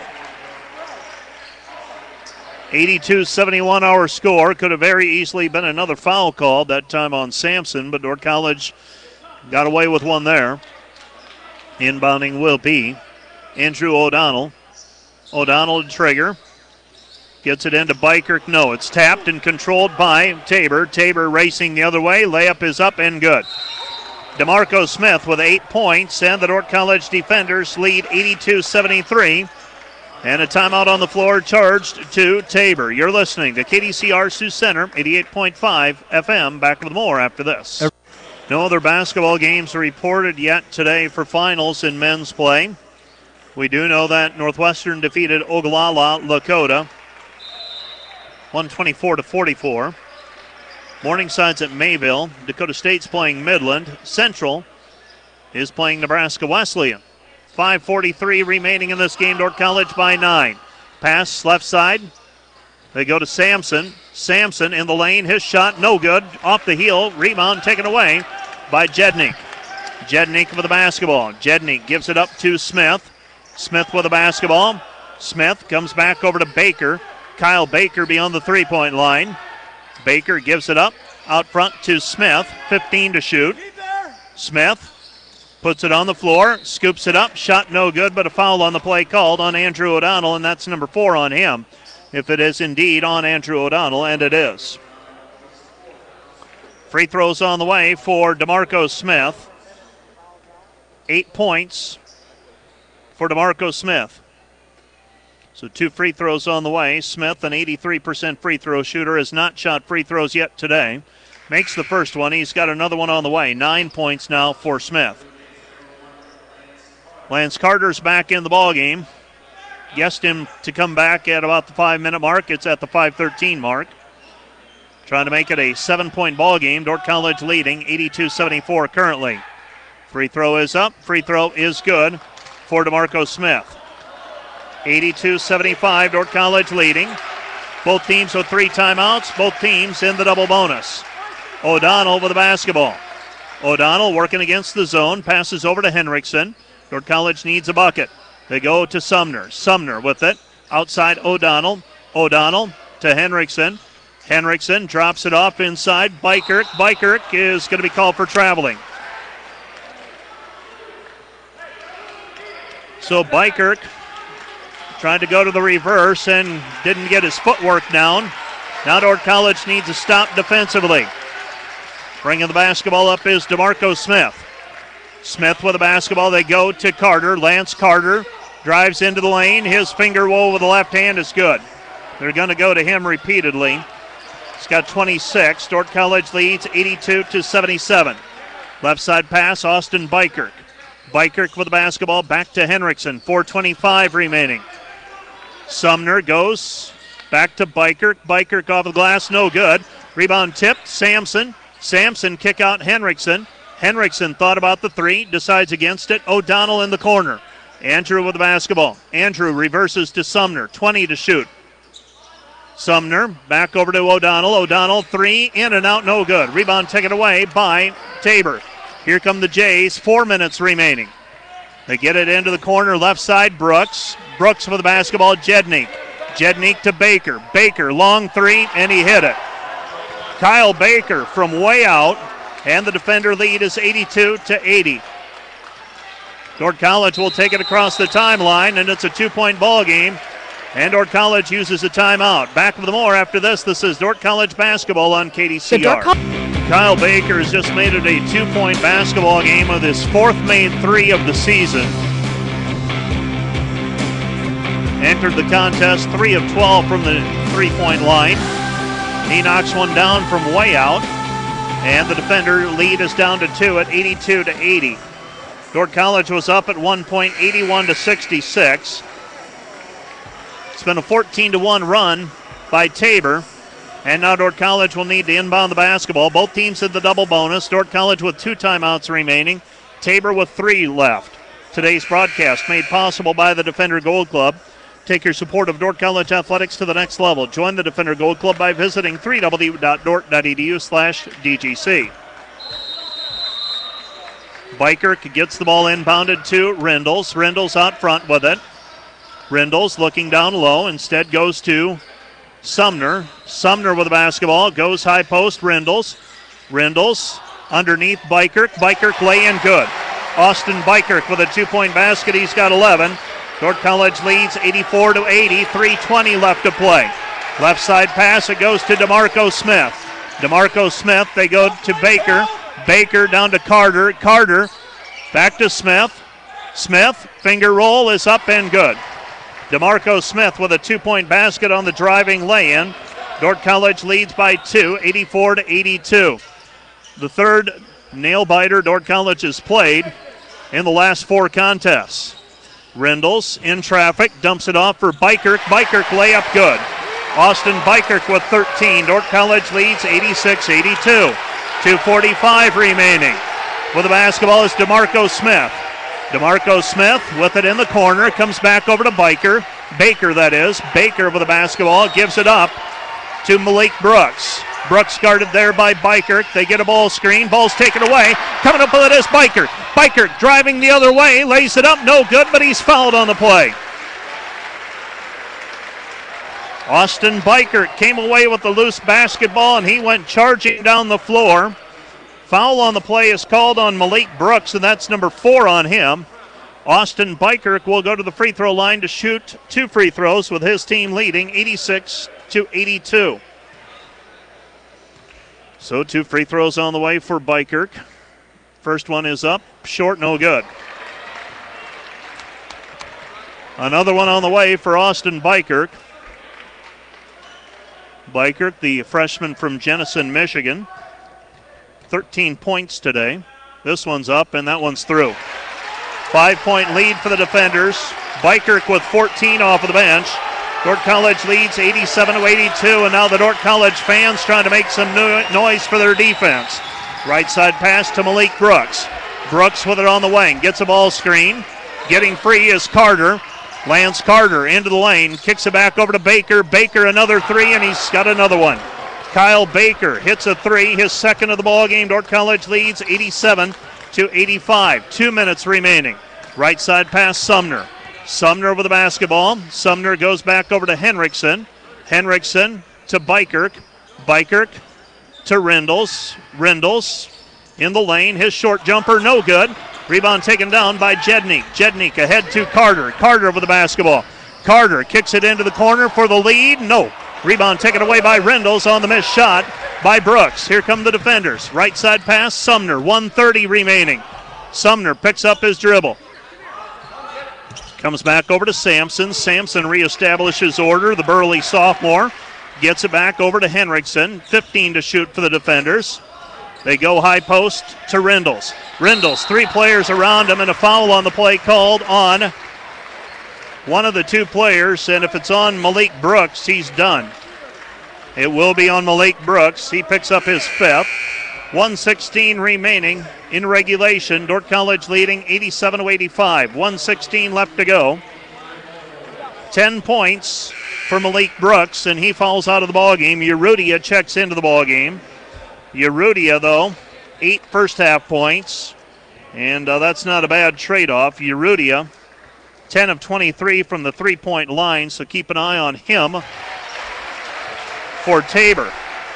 eighty-two seventy-one our score. Could have very easily been another foul call, that time on Sampson, but Dordt College got away with one there. Inbounding will be Andrew O'Donnell. O'Donnell to Trigger. Gets it into Bykirk. No, it's tapped and controlled by Tabor. Tabor racing the other way. Layup is up and good. DeMarco Smith with eight points, and the Dordt College defenders lead eighty-two seventy-three. And a timeout on the floor charged to Tabor. You're listening to K D C R Sioux Center, eighty-eight point five F M. Back with more after this. No other basketball games are reported yet today for finals in men's play. We do know that Northwestern defeated Ogallala Lakota one twenty-four to forty-four. Morningside's at Mayville. Dakota State's playing Midland. Central is playing Nebraska Wesleyan. five forty-three remaining in this game. Dordt College by nine. Pass left side. They go to Sampson. Sampson in the lane. His shot no good. Off the heel. Rebound taken away by Jednik. Jednik with the basketball. Jednik gives it up to Smith. Smith with the basketball. Smith comes back over to Baker. Kyle Baker beyond the three-point line. Baker gives it up out front to Smith. fifteen to shoot. Smith puts it on the floor, scoops it up. Shot no good, but a foul on the play called on Andrew O'Donnell, and that's number four on him. If it is indeed on Andrew O'Donnell, and it is. Free throws on the way for DeMarco Smith. Eight points for DeMarco Smith. So two free throws on the way. Smith, an eighty-three percent free throw shooter, has not shot free throws yet today. Makes the first one. He's got another one on the way. Nine points now for Smith. Lance Carter's back in the ballgame. Guessed him to come back at about the five-minute mark. It's at the five thirteen mark. Trying to make it a seven-point ball game. Dordt College leading eighty-two seventy-four currently. Free throw is up. Free throw is good for DeMarco Smith. eighty-two seventy-five, Dordt College leading. Both teams with three timeouts. Both teams in the double bonus. O'Donnell with the basketball. O'Donnell working against the zone. Passes over to Henriksen. Dordt College needs a bucket. They go to Sumner. Sumner with it. Outside O'Donnell. O'Donnell to Henriksen. Henriksen drops it off inside. Bykirk. Bykirk is going to be called for traveling. So Bykirk tried to go to the reverse and didn't get his footwork down. Now Dordt College needs a stop defensively. Bringing the basketball up is DeMarco Smith. Smith with the basketball. They go to Carter. Lance Carter drives into the lane. His finger roll with the left hand is good. They're going to go to him repeatedly. He's got twenty-six. Dordt College leads eighty-two to seventy-seven. Left side pass, Austin Bykirk. Bykirk with the basketball back to Henriksen. four twenty-five remaining. Sumner goes back to Bykirk. Bykirk off the glass, no good. Rebound tipped, Sampson. Sampson kick out Henriksen. Henriksen thought about the three, decides against it. O'Donnell in the corner. Andrew with the basketball. Andrew reverses to Sumner. twenty to shoot. Sumner back over to O'Donnell. O'Donnell three, in and out, no good. Rebound taken away by Tabor. Here come the Jays, four minutes remaining. They get it into the corner, left side, Brooks. Brooks for the basketball, Jednik. Jednik to Baker. Baker, long three, and he hit it. Kyle Baker from way out, and the defender lead is eighty-two to eighty. Dordt College will take it across the timeline, and it's a two-point ball game. And Dordt College uses a timeout. Back with more after this. This is Dordt College basketball on K D C R. Kyle Baker has just made it a two-point basketball game with his fourth made three of the season. Entered the contest three of twelve from the three-point line. He knocks one down from way out. And the defender lead is down to two at eighty-two to eighty. Dordt College was up at one point, eighty-one to sixty-six. It's been a fourteen to one run by Tabor. And now Dordt College will need to inbound the basketball. Both teams in the double bonus. Dordt College with two timeouts remaining. Tabor with three left. Today's broadcast made possible by the Defender Gold Club. Take your support of Dordt College athletics to the next level. Join the Defender Gold Club by visiting w w w dot dort dot e d u slash d g c. Bykirk gets the ball inbounded to Rindles. Rindles out front with it. Rindles looking down low. Instead goes to Sumner. Sumner with the basketball. Goes high post. Rindles. Rindles underneath Bykirk. Bykirk lay in good. Austin Bykirk with a two-point basket. He's got eleven. Dordt College leads eighty-four to eighty. three twenty left to play. Left side pass. It goes to DeMarco Smith. DeMarco Smith. They go to Baker. Baker down to Carter. Carter back to Smith. Smith. Finger roll is up and good. DeMarco Smith with a two-point basket on the driving lay-in. Dordt College leads by two, eighty-four to eighty-two. The third nail-biter Dordt College has played in the last four contests. Rindles in traffic, dumps it off for Bykirk. Bykirk layup good. Austin Bykirk with thirteen. Dordt College leads eighty-six eighty-two. two forty-five remaining. With the basketball is DeMarco Smith. DeMarco Smith with it in the corner. Comes back over to Baker. Baker, that is. Baker with the basketball. Gives it up to Malik Brooks. Brooks guarded there by Bykirk. They get a ball screen. Ball's taken away. Coming up with it is Bykirk. Bykirk driving the other way. Lays it up. No good, but he's fouled on the play. Austin Bykirk came away with the loose basketball, and he went charging down the floor. Foul on the play is called on Malik Brooks, and that's number four on him. Austin Bykirk will go to the free throw line to shoot two free throws with his team leading eighty-six to eighty-two. So two free throws on the way for Bykirk. First one is up, short, no good. Another one on the way for Austin Bykirk. Bykirk, the freshman from Jenison, Michigan. thirteen points today. This one's up, and that one's through. Five-point lead for the defenders. Bykirk with fourteen off of the bench. Dordt College leads eighty-seven to eighty-two, and now the Dordt College fans trying to make some no- noise for their defense. Right side pass to Malik Brooks. Brooks with it on the wing. Gets a ball screen. Getting free is Carter. Lance Carter into the lane. Kicks it back over to Baker. Baker another three, and he's got another one. Kyle Baker hits a three, his second of the ball game. Dordt College leads eighty-seven to eighty-five. Two minutes remaining. Right side pass, Sumner. Sumner with the basketball. Sumner goes back over to Henriksen. Henriksen to Bykirk. Bykirk to Rindles. Rindles in the lane. His short jumper, no good. Rebound taken down by Jednik. Jednik ahead to Carter. Carter with the basketball. Carter kicks it into the corner for the lead. No. Rebound taken away by Rindles on the missed shot by Brooks. Here come the defenders. Right side pass, Sumner. one thirty remaining. Sumner picks up his dribble. Comes back over to Sampson. Sampson reestablishes order. The burly sophomore gets it back over to Henriksen. fifteen to shoot for the defenders. They go high post to Rindles. Rindles, three players around him, and a foul on the play called on one of the two players, and if it's on Malik Brooks, he's done. It will be on Malik Brooks. He picks up his fifth. one sixteen remaining in regulation. Dordt College leading eighty-seven to eighty-five. one sixteen left to go. ten points for Malik Brooks, and he falls out of the ballgame. Urrutia checks into the ballgame. Urrutia, though, eight first half points, and uh, that's not a bad trade-off. Urrutia, ten of twenty-three from the three-point line, so keep an eye on him for Tabor.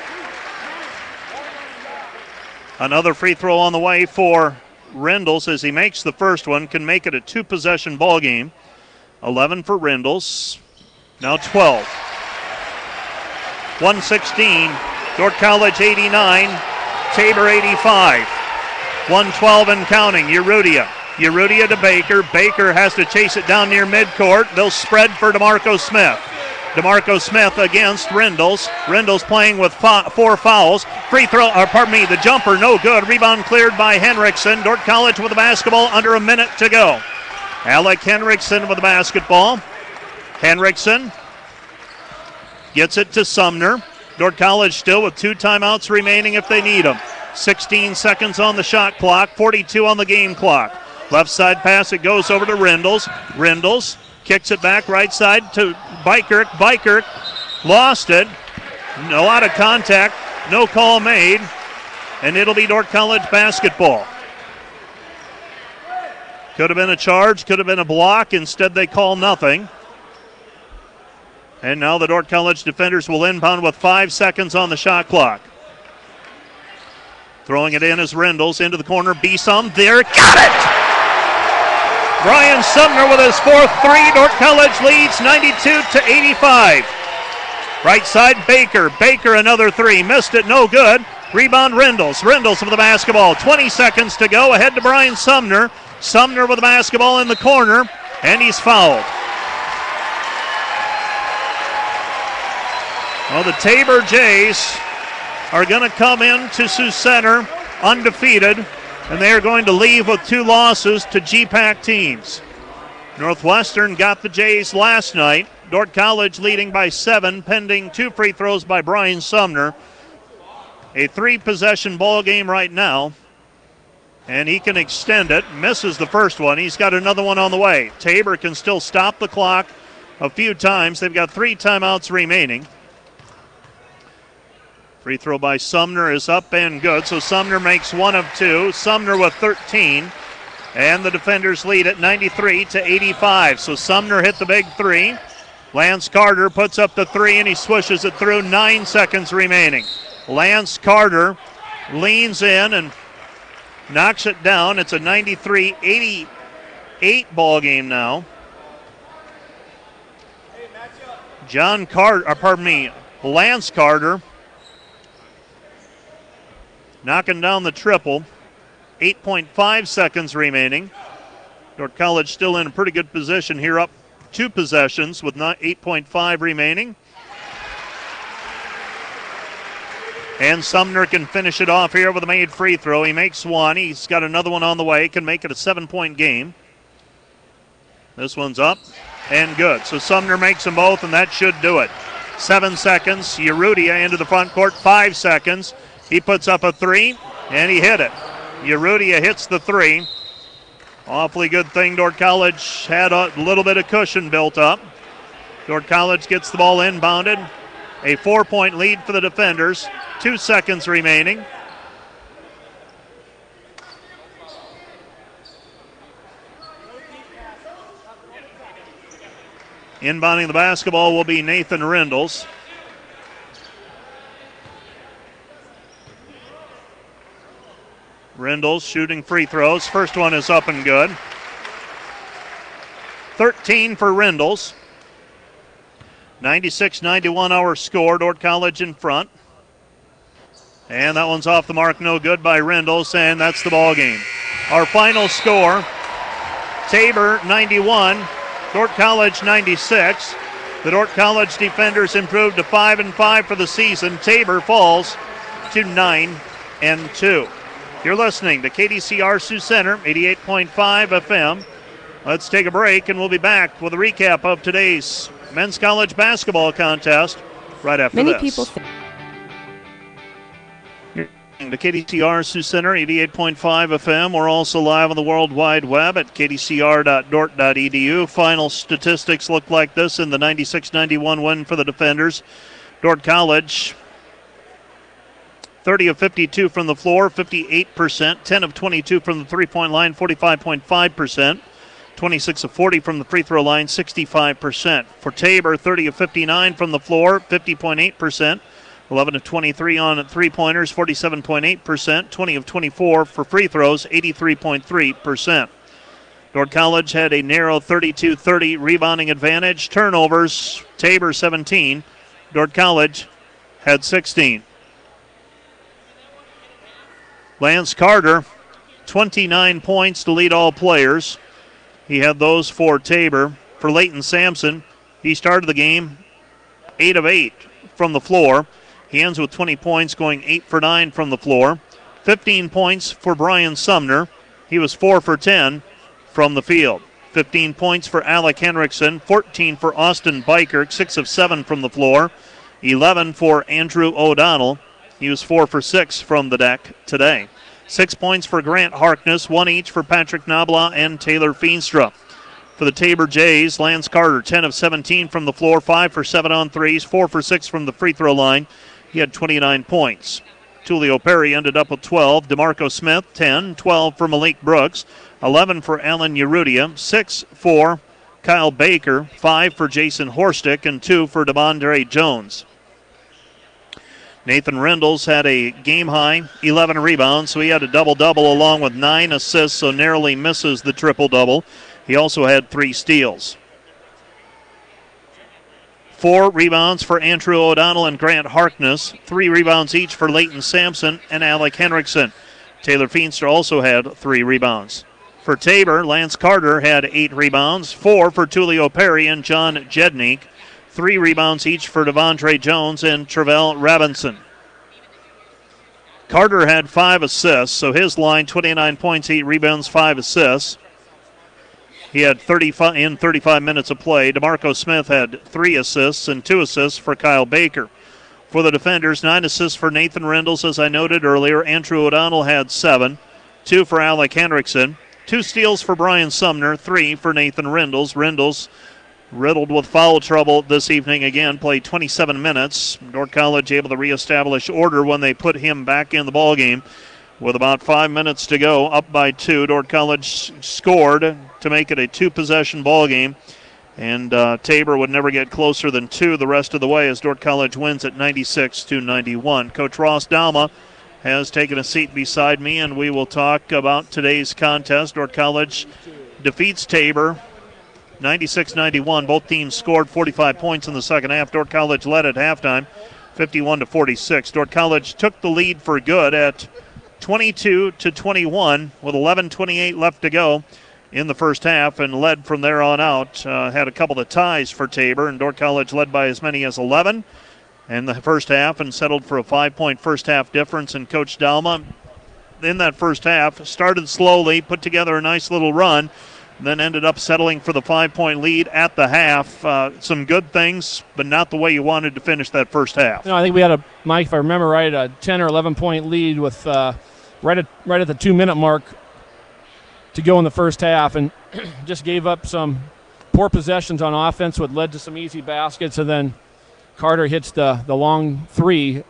Another free throw on the way for Rindles as he makes the first one, can make it a two-possession ball game. eleven for Rindles, now twelve. one sixteen, Dordt College eighty-nine, Tabor eighty-five. one twelve and counting, Urrutia. Urrutia to Baker. Baker has to chase it down near midcourt. They'll spread for DeMarco Smith. DeMarco Smith against Rindles. Rindles playing with fo- four fouls. Free throw, or pardon me, the jumper no good. Rebound cleared by Henriksen. Dordt College with the basketball, under a minute to go. Alec Henriksen with the basketball. Henriksen gets it to Sumner. Dordt College still with two timeouts remaining if they need them. sixteen seconds on the shot clock, forty-two on the game clock. Left side pass, it goes over to Rindles. Rindles kicks it back right side to Bykirk. Bykirk lost it. A lot of contact, no call made, and it'll be Dordt College basketball. Could have been a charge, could have been a block. Instead, they call nothing. And now the Dordt College defenders will inbound with five seconds on the shot clock. Throwing it in is Rendles into the corner. Besom there. Got it! Brian Sumner with his fourth three. Dordt College leads ninety-two to eighty-five. Right side, Baker. Baker another three. Missed it, no good. Rebound, Rendles. Rendles with the basketball. twenty seconds to go. Ahead to Brian Sumner. Sumner with the basketball in the corner, and he's fouled. Well, the Tabor Jays are going to come into Sioux Center undefeated, and they are going to leave with two losses to G PAC teams. Northwestern got the Jays last night. Dordt College leading by seven, pending two free throws by Brian Sumner. A three-possession ball game right now, and he can extend it. Misses the first one. He's got another one on the way. Tabor can still stop the clock a few times. They've got three timeouts remaining. Free throw by Sumner is up and good, so Sumner makes one of two. Sumner with thirteen, and the defenders lead at ninety-three to eighty-five. So Sumner hit the big three. Lance Carter puts up the three, and he swishes it through. Nine seconds remaining. Lance Carter leans in and knocks it down. It's a ninety-three eighty-eight ball game now. John Carter, or pardon me, Lance Carter knocking down the triple. eight point five seconds remaining. Dordt College still in a pretty good position here, up two possessions with eight point five remaining. And Sumner can finish it off here with a made free throw. He makes one. He's got another one on the way. Can make it a seven-point game. This one's up and good. So Sumner makes them both, and that should do it. Seven seconds. Urrutia into the front court. Five seconds. He puts up a three, and he hit it. Urrutia hits the three. Awfully good thing Dordt College had a little bit of cushion built up. Dordt College gets the ball inbounded. A four-point lead for the defenders. Two seconds remaining. Inbounding the basketball will be Nathan Rendles. Rendles shooting free throws. First one is up and good. thirteen for Rendles. ninety-six ninety-one our score. Dordt College in front. And that one's off the mark, no good by Rendles, and that's the ball game. Our final score, Tabor ninety-one, Dordt College ninety-six. The Dordt College defenders improved to five and five for the season. Tabor falls to nine and two. You're listening to K D C R Sioux Center, eighty-eight point five F M. Let's take a break, and we'll be back with a recap of today's men's college basketball contest right after Many this. people think The K D C R Sioux Center, eighty-eight point five F M. We're also live on the World Wide Web at k d c r dot dort dot e d u. Final statistics look like this in the ninety-six ninety-one win for the defenders. Dordt College, thirty of fifty-two from the floor, fifty-eight percent. ten of twenty-two from the three-point line, forty-five point five percent. twenty-six of forty from the free throw line, sixty-five percent. For Tabor, thirty of fifty-nine from the floor, fifty point eight percent. eleven of twenty-three on three-pointers, forty-seven point eight percent. twenty of twenty-four for free throws, eighty-three point three percent. Dordt College had a narrow thirty-two thirty rebounding advantage. Turnovers, Tabor seventeen. Dordt College had sixteen. Lance Carter, twenty-nine points to lead all players. He had those for Tabor. For Leighton Sampson, he started the game eight of eight from the floor. He ends with twenty points, going eight for nine from the floor. fifteen points for Brian Sumner. He was four for ten from the field. fifteen points for Alec Henriksen. fourteen for Austin Biker, six of seven from the floor. eleven for Andrew O'Donnell. He was four for six from the deck today. Six points for Grant Harkness, one each for Patrick Nabla and Taylor Feenstra. For the Tabor Jays, Lance Carter, ten of seventeen from the floor, five for seven on threes, four for six from the free throw line. He had twenty-nine points. Tulio Perry ended up with twelve. DeMarco Smith, ten. twelve for Malik Brooks. eleven for Alan Urrutia, six for Kyle Baker, five for Jason Horstick, and two for Devondre Jones. Nathan Rendles had a game-high eleven rebounds, so he had a double-double along with nine assists, so narrowly misses the triple-double. He also had three steals. Four rebounds for Andrew O'Donnell and Grant Harkness, three rebounds each for Leighton Sampson and Alec Henriksen. Taylor Feenstra also had three rebounds. For Tabor, Lance Carter had eight rebounds, four for Tulio Perry and John Jednik, three rebounds each for Devondre Jones and Travell Robinson. Carter had five assists, so his line, twenty-nine points, eight rebounds, five assists. He had thirty-five in thirty-five minutes of play. DeMarco Smith had three assists and two assists for Kyle Baker. For the defenders, nine assists for Nathan Rendles, as I noted earlier. Andrew O'Donnell had seven, two for Alec Henriksen. Two steals for Brian Sumner, three for Nathan Rendles. Rendles, riddled with foul trouble this evening again, played twenty-seven minutes. Dordt College able to reestablish order when they put him back in the ballgame. With about five minutes to go, up by two, Dordt College scored to make it a two-possession ballgame. And uh, Tabor would never get closer than two the rest of the way as Dordt College wins at ninety-six to ninety-one. Coach Ross Dalma has taken a seat beside me, and we will talk about today's contest. Dordt College defeats Tabor ninety-six ninety-one. Both teams scored forty-five points in the second half. Dordt College led at halftime fifty-one to forty-six. Dordt College took the lead for good at twenty-two to twenty-one with eleven twenty-eight left to go in the first half and led from there on out. Uh, had a couple of ties for Tabor, and Dordt College led by as many as eleven in the first half and settled for a five-point first half difference. And Coach Dalma, in that first half, started slowly, put together a nice little run, then ended up settling for the five-point lead at the half. Uh, some good things, but not the way you wanted to finish that first half. No, I think we had a, Mike, if I remember right, a ten or eleven-point lead with uh, right at right at the two-minute mark to go in the first half, and just gave up some poor possessions on offense, what led to some easy baskets, and then Carter hits the, the long three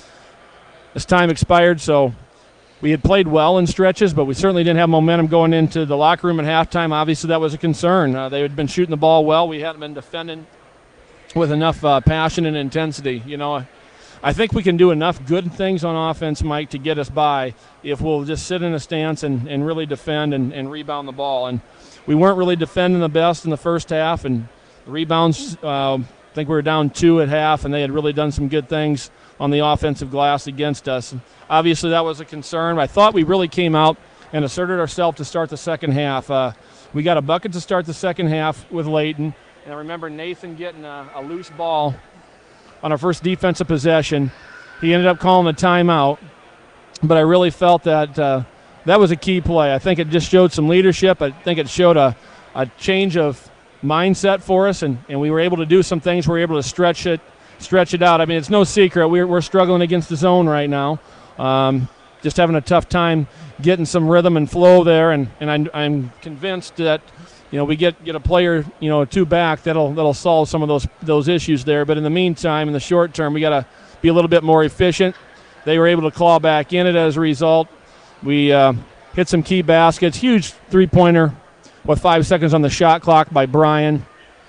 as time expired. So we had played well in stretches, but we certainly didn't have momentum going into the locker room at halftime. Obviously, that was a concern. Uh, they had been shooting the ball well. We hadn't been defending with enough uh, passion and intensity. You know, I think we can do enough good things on offense, Mike, to get us by if we'll just sit in a stance and, and really defend and, and rebound the ball. And we weren't really defending the best in the first half, and the rebounds, uh, I think we were down two at half, and they had really done some good things on the offensive glass against us. And obviously, that was a concern. I thought we really came out and asserted ourselves to start the second half. Uh, we got a bucket to start the second half with Leighton. And I remember Nathan getting a, a loose ball on our first defensive possession. He ended up calling a timeout, but I really felt that uh, that was a key play. I think it just showed some leadership. I think it showed a, a change of mindset for us, and, and we were able to do some things. We were able to stretch it stretch it out. I mean, it's no secret. We're, we're struggling against the zone right now. Um, just having a tough time getting some rhythm and flow there, and, and I'm, I'm convinced that, you know, we get, get a player, you know, two back, that'll that'll solve some of those those issues there. But in the meantime, in the short term, we got to be a little bit more efficient. They were able to claw back in it as a result. We uh, hit some key baskets. Huge three-pointer with five seconds on the shot clock by Brian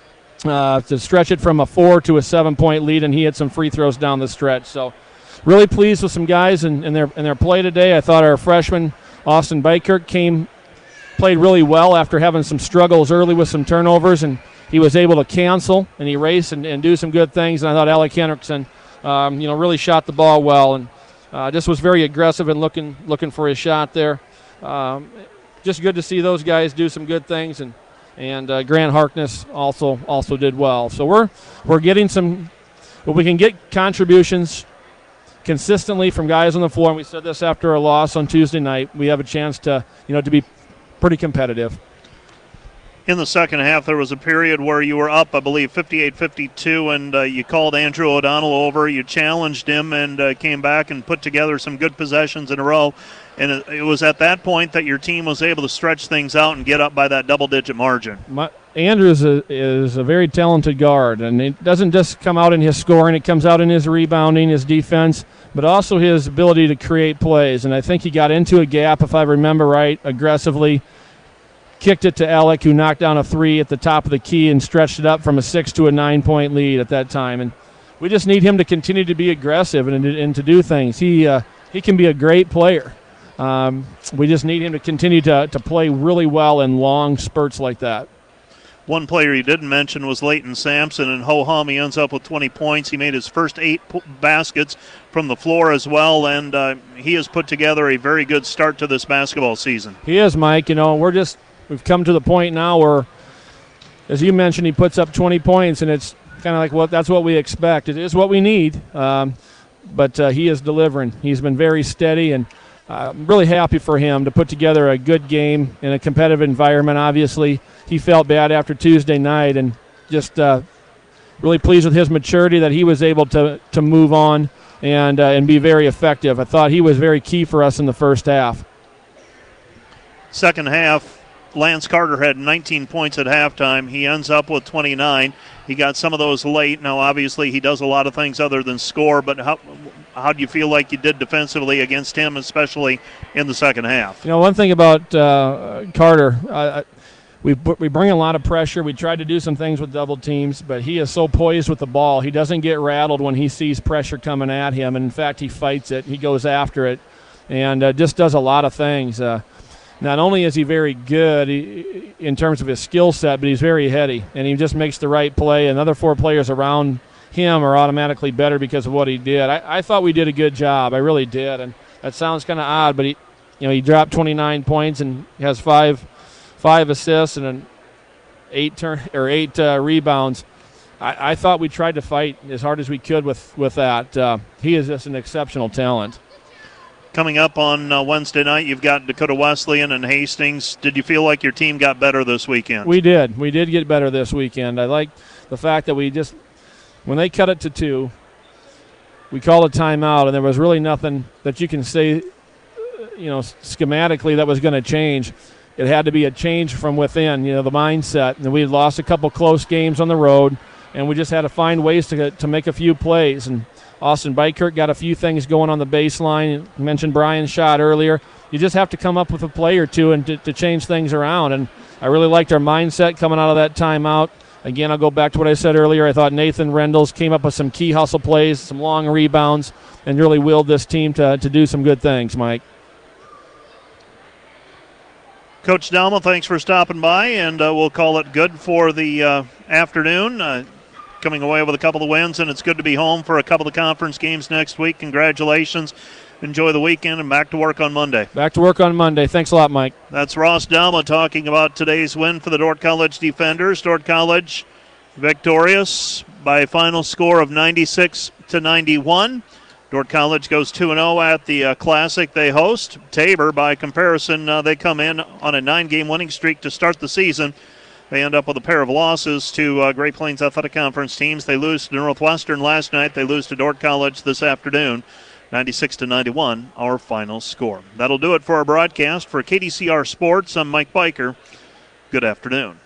uh, to stretch it from a four to a seven-point lead, and he had some free throws down the stretch. So really pleased with some guys in, in their in their play today. I thought our freshman, Austin Bykirk, came played really well after having some struggles early with some turnovers, and he was able to cancel and erase and, and do some good things. And I thought Alec Henriksen, um, you know, really shot the ball well, and uh, just was very aggressive and looking looking for his shot there. Um, just good to see those guys do some good things, and and uh, Grant Harkness also also did well. So we're we're getting some, well, we can get contributions consistently from guys on the floor. And we said this after a loss on Tuesday night. We have a chance to, you know, to be pretty competitive. In the second half, there was a period where you were up, I believe, fifty-eight fifty-two, and uh, you called Andrew O'Donnell over. You challenged him and uh, came back and put together some good possessions in a row. And it, it was at that point that your team was able to stretch things out and get up by that double-digit margin. My, Andrew is a, is a very talented guard, and it doesn't just come out in his scoring. It comes out in his rebounding, his defense, but also his ability to create plays. And I think he got into a gap, if I remember right, aggressively, kicked it to Alec, who knocked down a three at the top of the key and stretched it up from a six to a nine-point lead at that time. And we just need him to continue to be aggressive and, and to do things. He uh, he can be a great player. Um, we just need him to continue to, to play really well in long spurts like that. One player you didn't mention was Leighton Sampson, and ho-hum, he ends up with twenty points. He made his first eight p- baskets from the floor as well, and uh, he has put together a very good start to this basketball season. He is, Mike. You know, we're just we've come to the point now where, as you mentioned, he puts up twenty points, and it's kind of like, well, that's what we expect. It is what we need, um, but uh, he is delivering. He's been very steady, and uh, I'm really happy for him to put together a good game in a competitive environment. Obviously, he felt bad after Tuesday night, and just uh, really pleased with his maturity that he was able to to move on and uh, and be very effective. I thought he was very key for us in the first half. Second half, Lance Carter had nineteen points at halftime. He ends up with twenty-nine. He got some of those late. Now, obviously, he does a lot of things other than score, but how how do you feel like you did defensively against him, especially in the second half? You know, one thing about uh, Carter, uh, we we bring a lot of pressure. We tried to do some things with double teams, but he is so poised with the ball. He doesn't get rattled when he sees pressure coming at him, and in fact, he fights it. He goes after it, and uh, just does a lot of things. Uh, Not only is he very good in terms of his skill set, but he's very heady, and he just makes the right play. And other four players around him are automatically better because of what he did. I, I thought we did a good job. I really did. And that sounds kind of odd, but he, you know, he dropped twenty-nine points and has five, five assists and an eight turn or eight uh, rebounds. I, I thought we tried to fight as hard as we could with with that. Uh, he is just an exceptional talent. Coming up on uh, Wednesday night, you've got Dakota Wesleyan and Hastings. Did you feel like your team got better this weekend? We did. We did get better this weekend. I like the fact that we just, when they cut it to two, we called a timeout, and there was really nothing that you can say, you know, schematically that was going to change. It had to be a change from within, you know, the mindset. And we had lost a couple close games on the road, and we just had to find ways to to make a few plays. And Austin Bykirk got a few things going on the baseline. You mentioned Brian's shot earlier. You just have to come up with a play or two and to, to change things around. And I really liked our mindset coming out of that timeout. Again, I'll go back to what I said earlier. I thought Nathan Rendles came up with some key hustle plays, some long rebounds, and really willed this team to, to do some good things, Mike. Coach Dalma, thanks for stopping by, and uh, we'll call it good for the uh, afternoon. Uh, coming away with a couple of wins, and it's good to be home for a couple of conference games next week. Congratulations. Enjoy the weekend, and back to work on Monday. Back to work on Monday. Thanks a lot, Mike. That's Ross Dalma talking about today's win for the Dordt College Defenders. Dordt College victorious by a final score of ninety-six to ninety-one. Dordt College goes two and oh at the uh, Classic they host. Tabor, by comparison, uh, they come in on a nine-game winning streak to start the season. They end up with a pair of losses to uh, Great Plains Athletic Conference teams. They lose to Northwestern last night. They lose to Dordt College this afternoon. ninety-six to ninety-one, our final score. That'll do it for our broadcast. For K D C R Sports, I'm Mike Biker. Good afternoon.